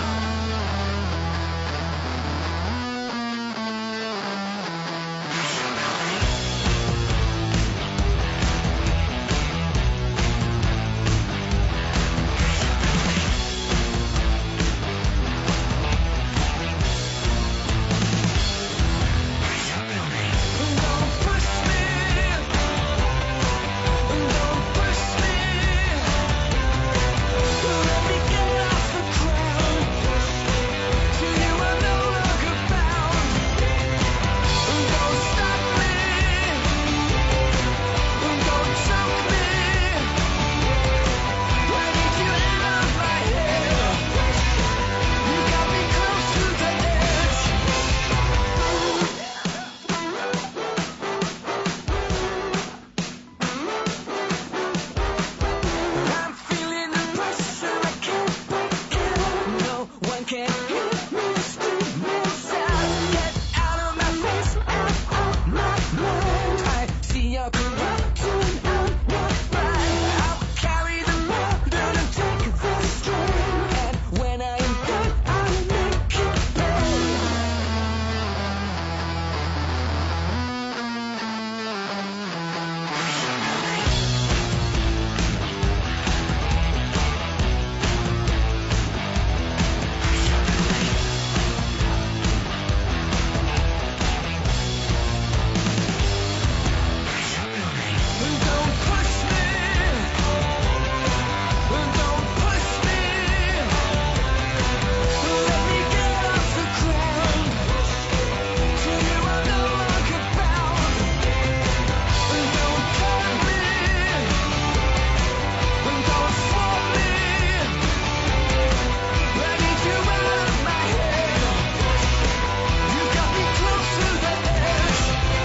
I'm feeling the pressure, I can't break it. No one can hit me, scream me out. Get out of my face, out of my mind. I see your corruption on your mind. I'll carry the burden and take the strain. And when I am done, I'll make it pay. Don't push me. Don't push me. Let me get off the ground. To you I'm no longer bound. Don't cut me. Don't swap me. I need you out of my head. You got me close to the edge.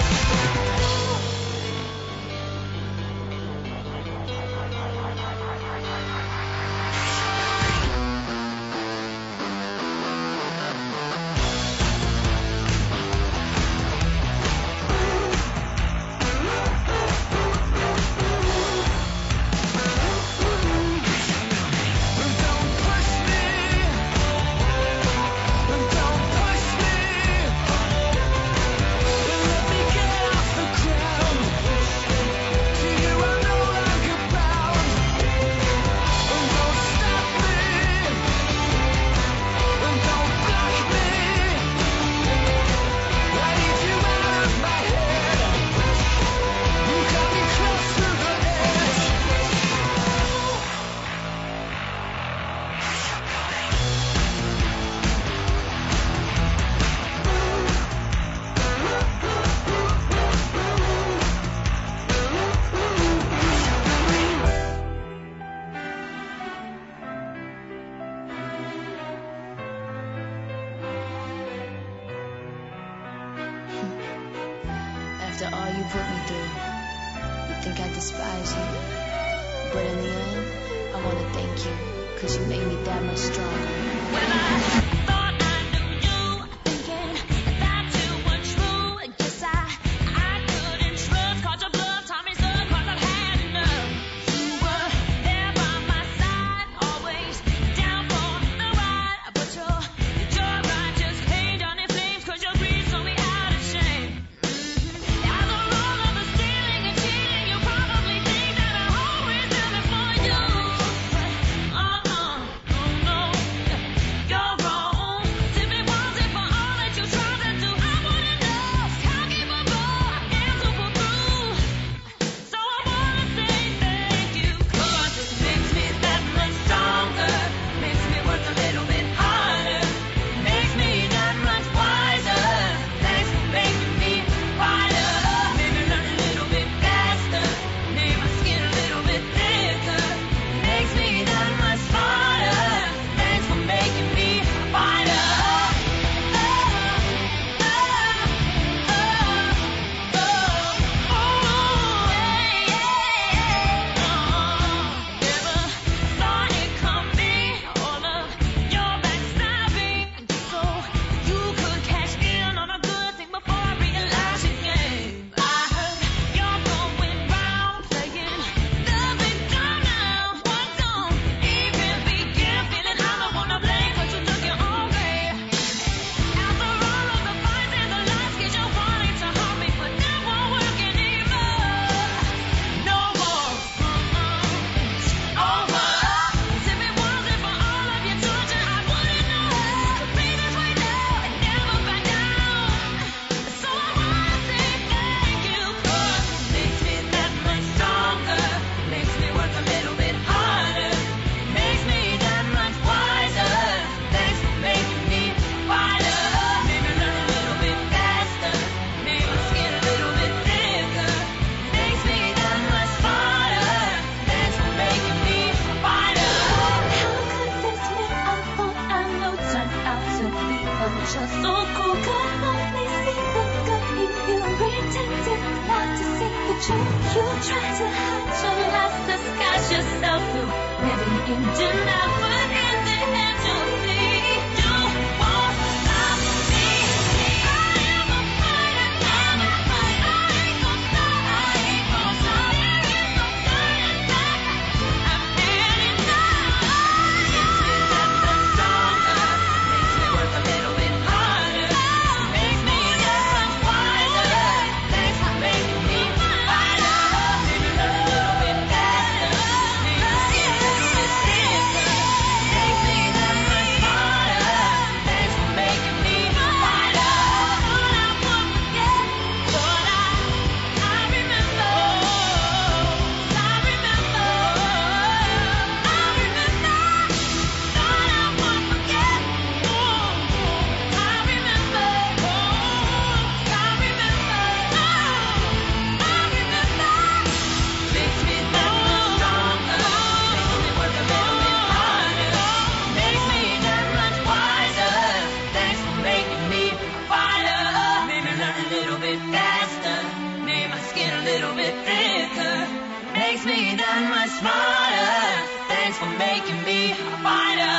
Don't push me. Don't push me. Let me get off the ground. To you I'm no longer bound. Don't stop me. Don't block me. I need you out of my head. You got me close to the edge. After all you put me through, you think I despise you. But in the end, I want to thank you, cause you made me that much stronger. When I thought I knew you, thinking that you were true. Yes, I, I couldn't trust, caught your bluff, taught me so, cause I've had enough. You were there by my side, always down for the ride. But your, your righteous hate on in flames, cause your greed saw me out of shame. As a rule of the stealing and cheating, you probably think that I always done it for you. But, uh-uh, oh no, you're wrong. you. You try to hide your lies, disguise yourself through living in denial, but in the end you'll see you won't stop me. I am a fighter, I'm a fighter. I ain't gon' stop, I ain't gon' stop. There is no turning back. I've had enough. Makes me that much stronger, makes me work a little bit harder, makes me that much wiser. Thanks for making me fighter. Maybe learn a little bit faster, maybe see a little bit thicker. Makes me that much smarter. Thanks for making me fighter. Thought I would forget, thought I I remember, I remember, I remember. Thought I would forget, oh, I remember, oh, I remember, oh, I remember. Makes me that much stronger, makes me work a little bit harder, makes me that much wiser. Thanks for making me a fighter. Made me learn a little bit faster, made my skin a little bit thicker, makes me that much smarter. Thanks for making me a fighter.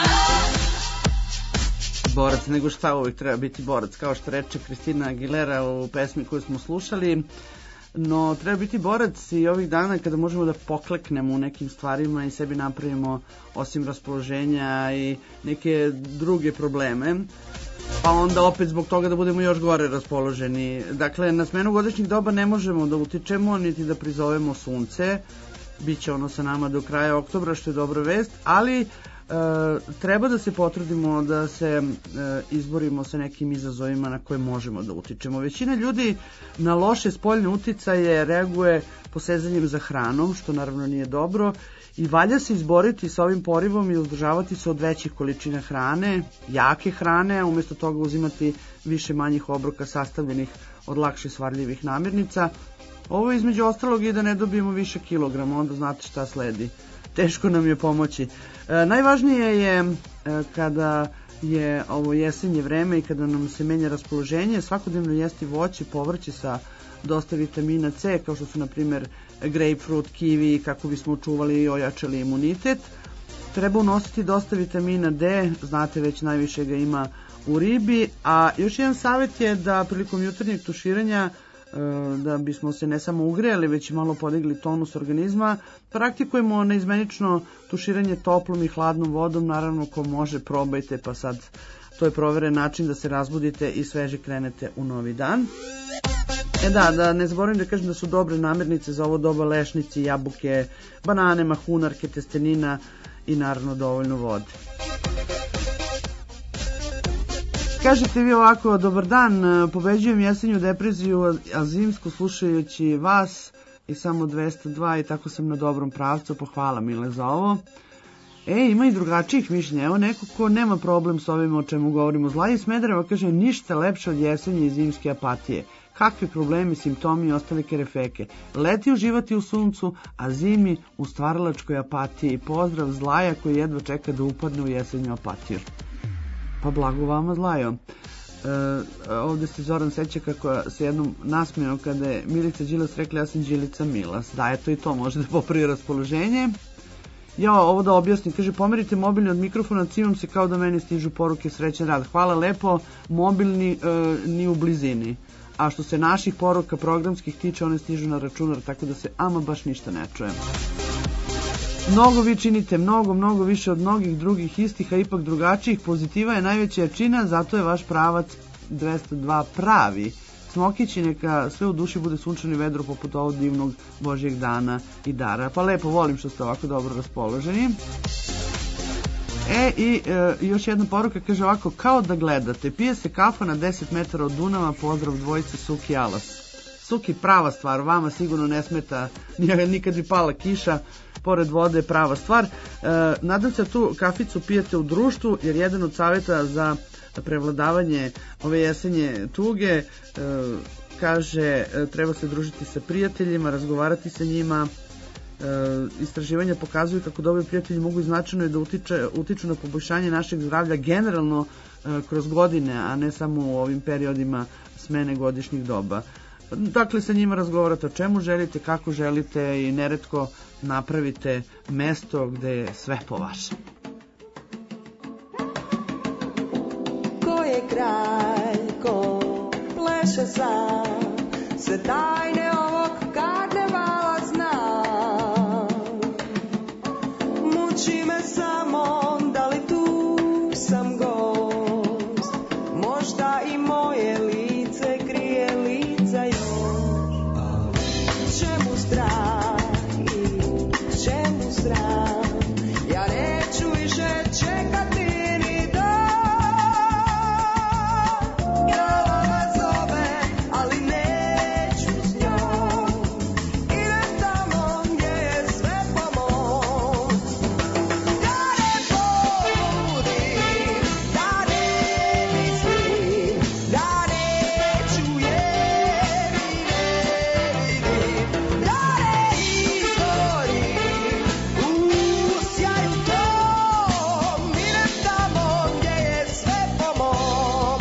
Borac, nego šta, uvijek treba biti borac, kao što reče Kristina Aguilera u pesmi koju smo slušali. No, treba biti borac i ovih dana kada možemo da pokleknemo u nekim stvarima i sebi napravimo, osim raspoloženja, i neke druge probleme, pa onda opet zbog toga da budemo još gore raspoloženi. Dakle, na smenu godišnjih doba ne možemo da utičemo, niti da prizovemo sunce. Biće ono sa nama do kraja oktobra, što je dobra vest, ali e, treba da se potrudimo da se e, izborimo sa nekim izazovima na koje možemo da utičemo. Većina ljudi na loše spoljne uticaje reaguje posezanjem za hranom, što naravno nije dobro, i valja se izboriti sa ovim porivom i uzdržavati se od većih količina hrane, jake hrane, a umjesto toga uzimati više manjih obroka sastavljenih od lakše svarljivih namirnica. Ovo je između ostalog i da ne dobijemo više kilograma, onda znate šta sledi. Teško nam je pomoći. E, najvažnije je e, kada je ovo jesenje vreme i kada nam se menja raspoloženje, svakodnevno jesti voće, povrće sa dosta vitamina C, kao što su na primjer grapefruit, kiwi, kako bismo očuvali i ojačali imunitet. Treba unositi dosta vitamina D, znate već najviše ga ima u ribi, a još jedan savjet je da prilikom jutarnjeg tuširanja, da bismo se ne samo ugrejali, već i malo podigli tonus organizma, praktikujemo neizmenično tuširanje toplom i hladnom vodom. Naravno, ko može, probajte, pa sad to je proveren način da se razbudite i sveže krenete u novi dan. E da, da ne zaboravim da kažem da su dobre namirnice za ovo doba lešnici, jabuke, banane, mahunarke, testenina i naravno dovoljno vode. Kažete vi ovako: dobar dan, pobeđujem jesenju depresiju, a zimsku slušajući vas i samo dvesta dva, i tako sam na dobrom pravcu, pa hvala Mile za ovo. E, ima i drugačijih mišljenja. Evo neko ko nema problem s ovim o čemu govorimo. Zlaj iz Smedereva kaže: ništa lepše od jesenje i zimske apatije. Kakvi problemi, simptomi i ostale kerefeke. Leti uživati u suncu, a zimi u stvaralačkoj apatiji. Pozdrav Zlaja koji jedva čeka da upadne u jesenju apatiju. Pa blago vama, Zlajo. E, ovdje se Zoran seća kako se jednom nasmijao kada je Milica Đilas rekla: ja sam Đilica Milas. Da, eto i to može da popravi raspoloženje. Ja, ovo da objasnim, kaže: pomerite mobilni od mikrofona, cimam se kao da meni stižu poruke srećan rad. Hvala lepo, mobilni e, ni u blizini. A što se naših poruka programskih tiče, one stižu na računar, tako da se ama baš ništa ne čuje. Mnogo vi činite, mnogo, mnogo više od mnogih drugih istih, a ipak drugačijih. Pozitiva je najveća jačina, zato je vaš pravac dvesta dva pravi. Smokići, neka sve u duši bude sunčano i vedro poput ovog divnog Božjeg dana i dara. Pa lepo, volim što ste ovako dobro raspoloženi. E, i e, još jedna poruka, kaže ovako: kao da gledate, pije se kafa na deset metara od Dunava, pozdrav dvojice Suki i Alas. Suki, prava stvar, vama sigurno ne smeta, nikad bi pala kiša, pored vode je prava stvar. E, nadam se tu kaficu pijete u društvu, jer jedan od savjeta za prevladavanje ove jesenje tuge, e, kaže, e, treba se družiti sa prijateljima, razgovarati sa njima. E, istraživanja pokazuju kako dobri prijatelji mogu značajno i da utiče, utiču na poboljšanje našeg zdravlja generalno e, kroz godine, a ne samo u ovim periodima smene godišnjih doba. Dakle, sa njima razgovarate o čemu želite, kako želite i neretko napravite mesto gde je sve po vašem. Ko je kralj, ko pleše sam, sve tajne ovog karnevala znam. Muči me samo da li tu sam gost, možda i moje lice krije lica još. Čemu strah i čemu sram, ja neću više čekati ni dan. Glava zove, ali neću s njom, idem tamo gdje je sve po mom. Da ne poludim, da ne mislim, da neću je vidim, da ne izgorim u sjaju tom, idem tamo gdje je sve po mom.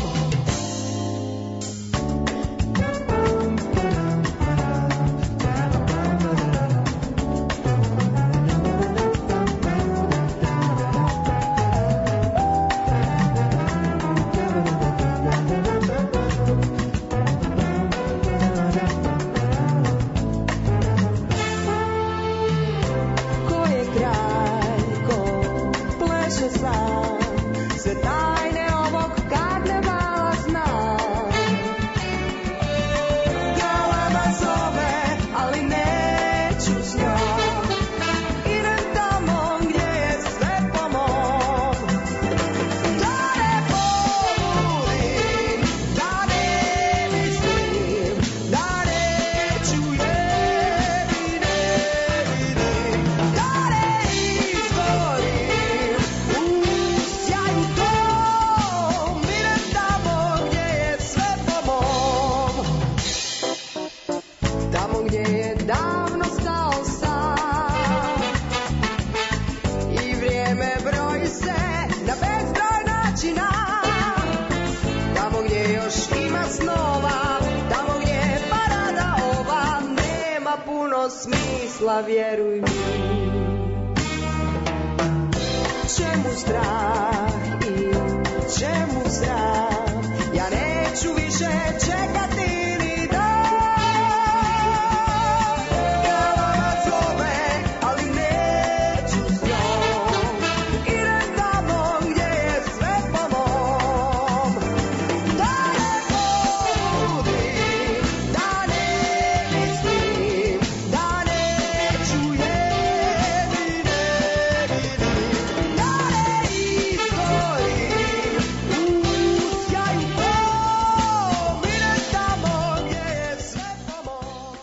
Ko je kralj, ko pleše sam, sve tajne ovog karnevala znam. Galeba zove, ali neću s njom, idem tamo gdje je sve po mom. Da ne poludim, da ne mislim, da neću je vidim, da ne izgorim u sjaju tom, idem tamo gdje je sve po mom. Tamo gdje je davno stao sam i vrijeme broji se na bezbroj načina. Tamo gdje još ima snova, tamo gdje je parada ova, nema puno smisla, vjeruj mi. Čemu strah i čemu sram, ja neću više čekati ni dan. Galava zove, ali neću s njom, idem tamo gdje je sve po mom. Da ne poludim, da ne mislim, da neću je vidim, da ne izgorim u sjaju tom, idem tamo gdje je sve po mom.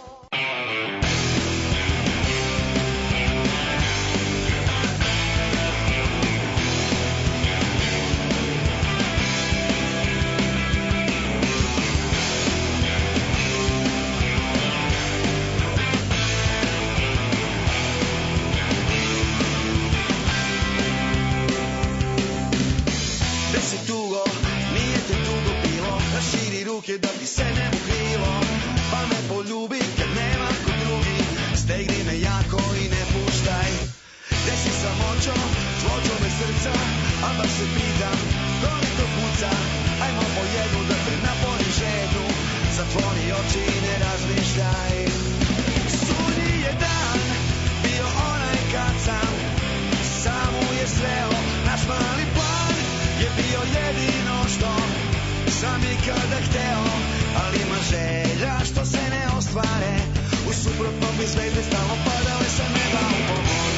Gde si tugo, nije te tugo bilo, raširi ruke da ti se ne ukrilo, pa me poljubi kad nema ko drugi, stegni me jako i ne puštaj. Gde si samoćo, tvođo me srca, a baš se pitam, ko mi to puca, ajmo po jednu da te naporim žednu, zatvori oči i ne razmišljaj. Sunji je dan, bio onaj kad sam, samo je sreo naš mali plan, je bio jedino što sam ikada hteo, ali ima želja što se ne ostvare, u suprotnom bi zvezde stalno padale sa neba u pomoć.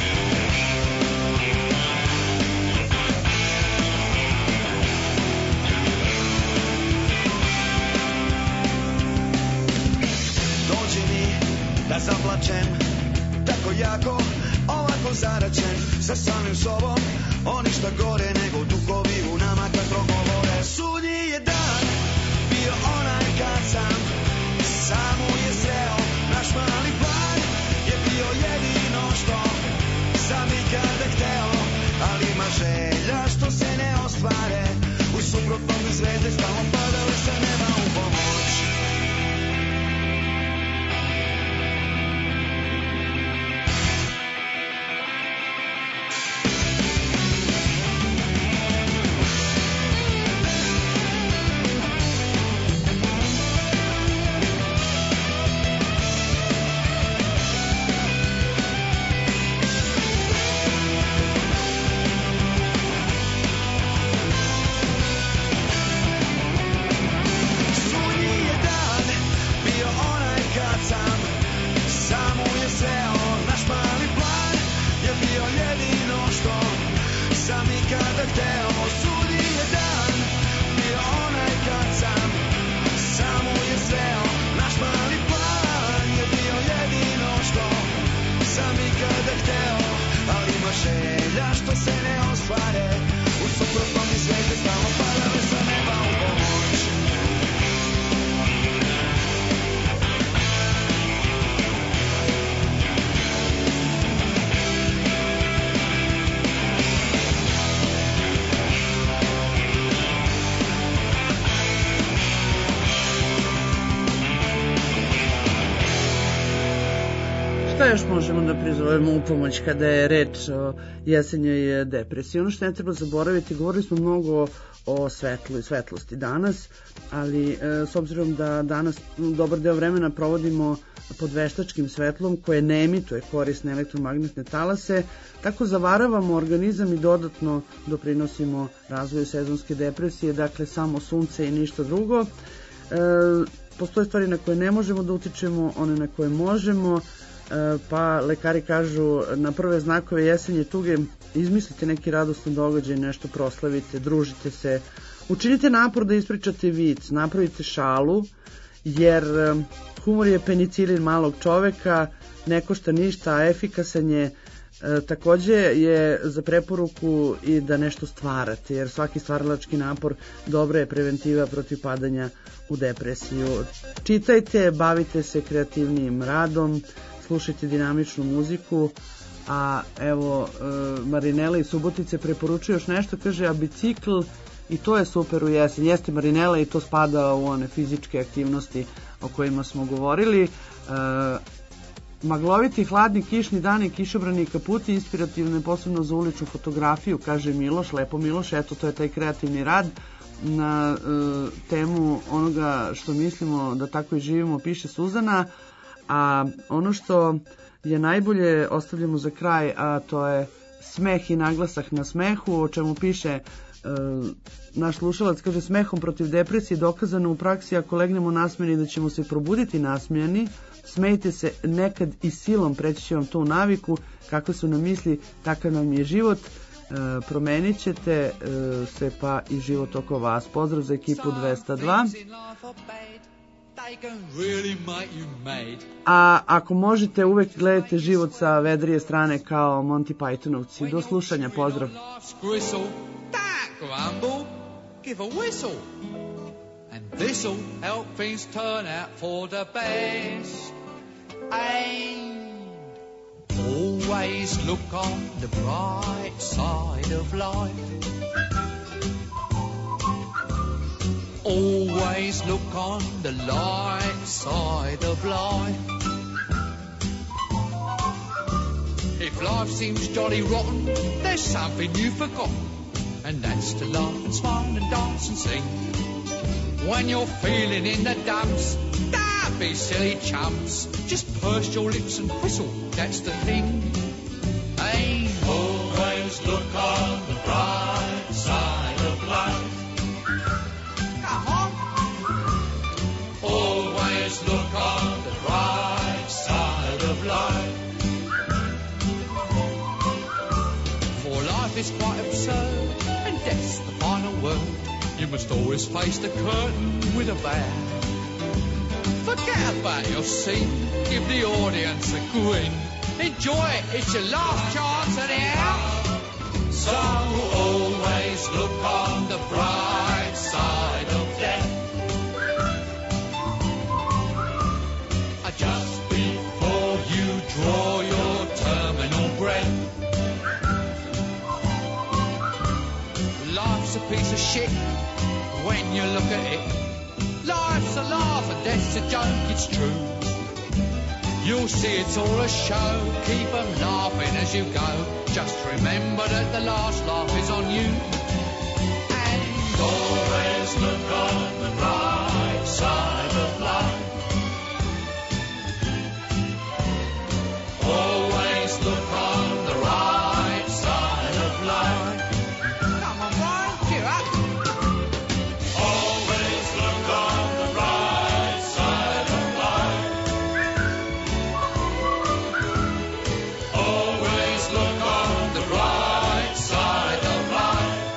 Dođi mi da zaplačem, tako jako, ovako zaračen, sa samim sobom, o ništa gore nego duhovi u nama kad progovore. Sunji je dan, bio onaj kad sam, samo je sreo naš mali plan, je bio jedino što sam ikada hteo, ali ima želja što se ne ostvare, u suprotnom bi zvezde stalno padale sa neba u pomoć. kada hteo, sudi je dan, bio onaj kad sam samo je sveo. Naš mali plan je bio jedino što sam ikada hteo, ali ima želja što se ne ostvare, u suprotnom mi zvijezde stalno padale sa neba u pomoć. Šta još možemo da prizovemo u pomoć kada je reč o jesenjoj depresiji? Ono što ne treba zaboraviti, govorili smo mnogo o svetlu i svetlosti danas, ali e, s obzirom da danas dobar deo vremena provodimo pod veštačkim svetlom koje ne emituje korisne elektromagnetne talase, tako zavaravamo organizam i dodatno doprinosimo razvoju sezonske depresije, dakle samo sunce i ništa drugo. E, postoje stvari na koje ne možemo da utičemo, one na koje možemo, pa lekari kažu na prve znakove jesenje tuge izmislite neki radostan događaj, nešto proslavite, družite se, učinite napor da ispričate vic, napravite šalu, jer humor je penicilin malog čoveka, ne košta ništa, a efikasan je. Takođe je za preporuku i da nešto stvarate, jer svaki stvaralački napor dobra je preventiva protiv padanja u depresiju. Čitajte, bavite se kreativnim radom, slušajte dinamičnu muziku, a evo Marinela iz Subotice preporučuje još nešto, kaže, a bicikl, i to je super u jesen. Jeste Marinela i to spada u one fizičke aktivnosti o kojima smo govorili. Magloviti, hladni, kišni dani, kišobrani i kaputi inspirativno je posebno za uličnu fotografiju, kaže Miloš, lepo Miloš, eto to je taj kreativni rad. Na e, temu onoga što mislimo da tako i živimo piše Suzana, a ono što je najbolje ostavljamo za kraj, a to je smeh i naglasak na smehu, o čemu piše e, naš slušalac, kaže, smehom protiv depresije dokazano u praksi, ako legnemo nasmejani da ćemo se probuditi nasmejani, smejte se nekad i silom, preći će vam to u naviku, kakve su nam misli, takav nam je život, e, promenit ćete e, se pa i život oko vas. Pozdrav za ekipu dvesta dva. A ako možete, uvek gledajte život sa vedrije strane kao Monty Pythonovci. Do slušanja, pozdrav. And this'll help things turn out for the best. And always look on the bright side of life. Always look on the light side of life. If life seems jolly rotten, there's something you've forgotten, and that's to laugh and smile and dance and sing. When you're feeling in the dumps, don't be silly chumps. Just purse your lips and whistle, that's the thing. Hey, always look on the bright side of life. Come on. Always look on the bright side of life. For life is quite absurd, and death's the final word. You must always face the curtain with a bow. Forget about your scene, give the audience a grin. Enjoy it, it's your last chance anyhow. So always look on the bright side of death. Just before you draw your terminal breath. Life's a piece of shit when you look at it. Life's a laugh and death's a joke, it's true. You'll see it's all a show, keep 'em laughing as you go. Just remember that the last laugh is on you. And always look on the bright side of life. Always look on the right side of life. Come on, Brian, cheer up. Always look on the right side of life. Always look on the right side of life.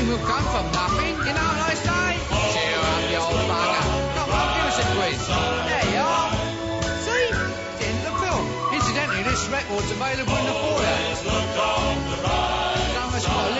dream will come from nothing, you know what I say? Cheer up, you old bugger. Come on, give us a quiz. There you are. See? It's the end of the film. Incidentally, this record's available in the foyer. So much more.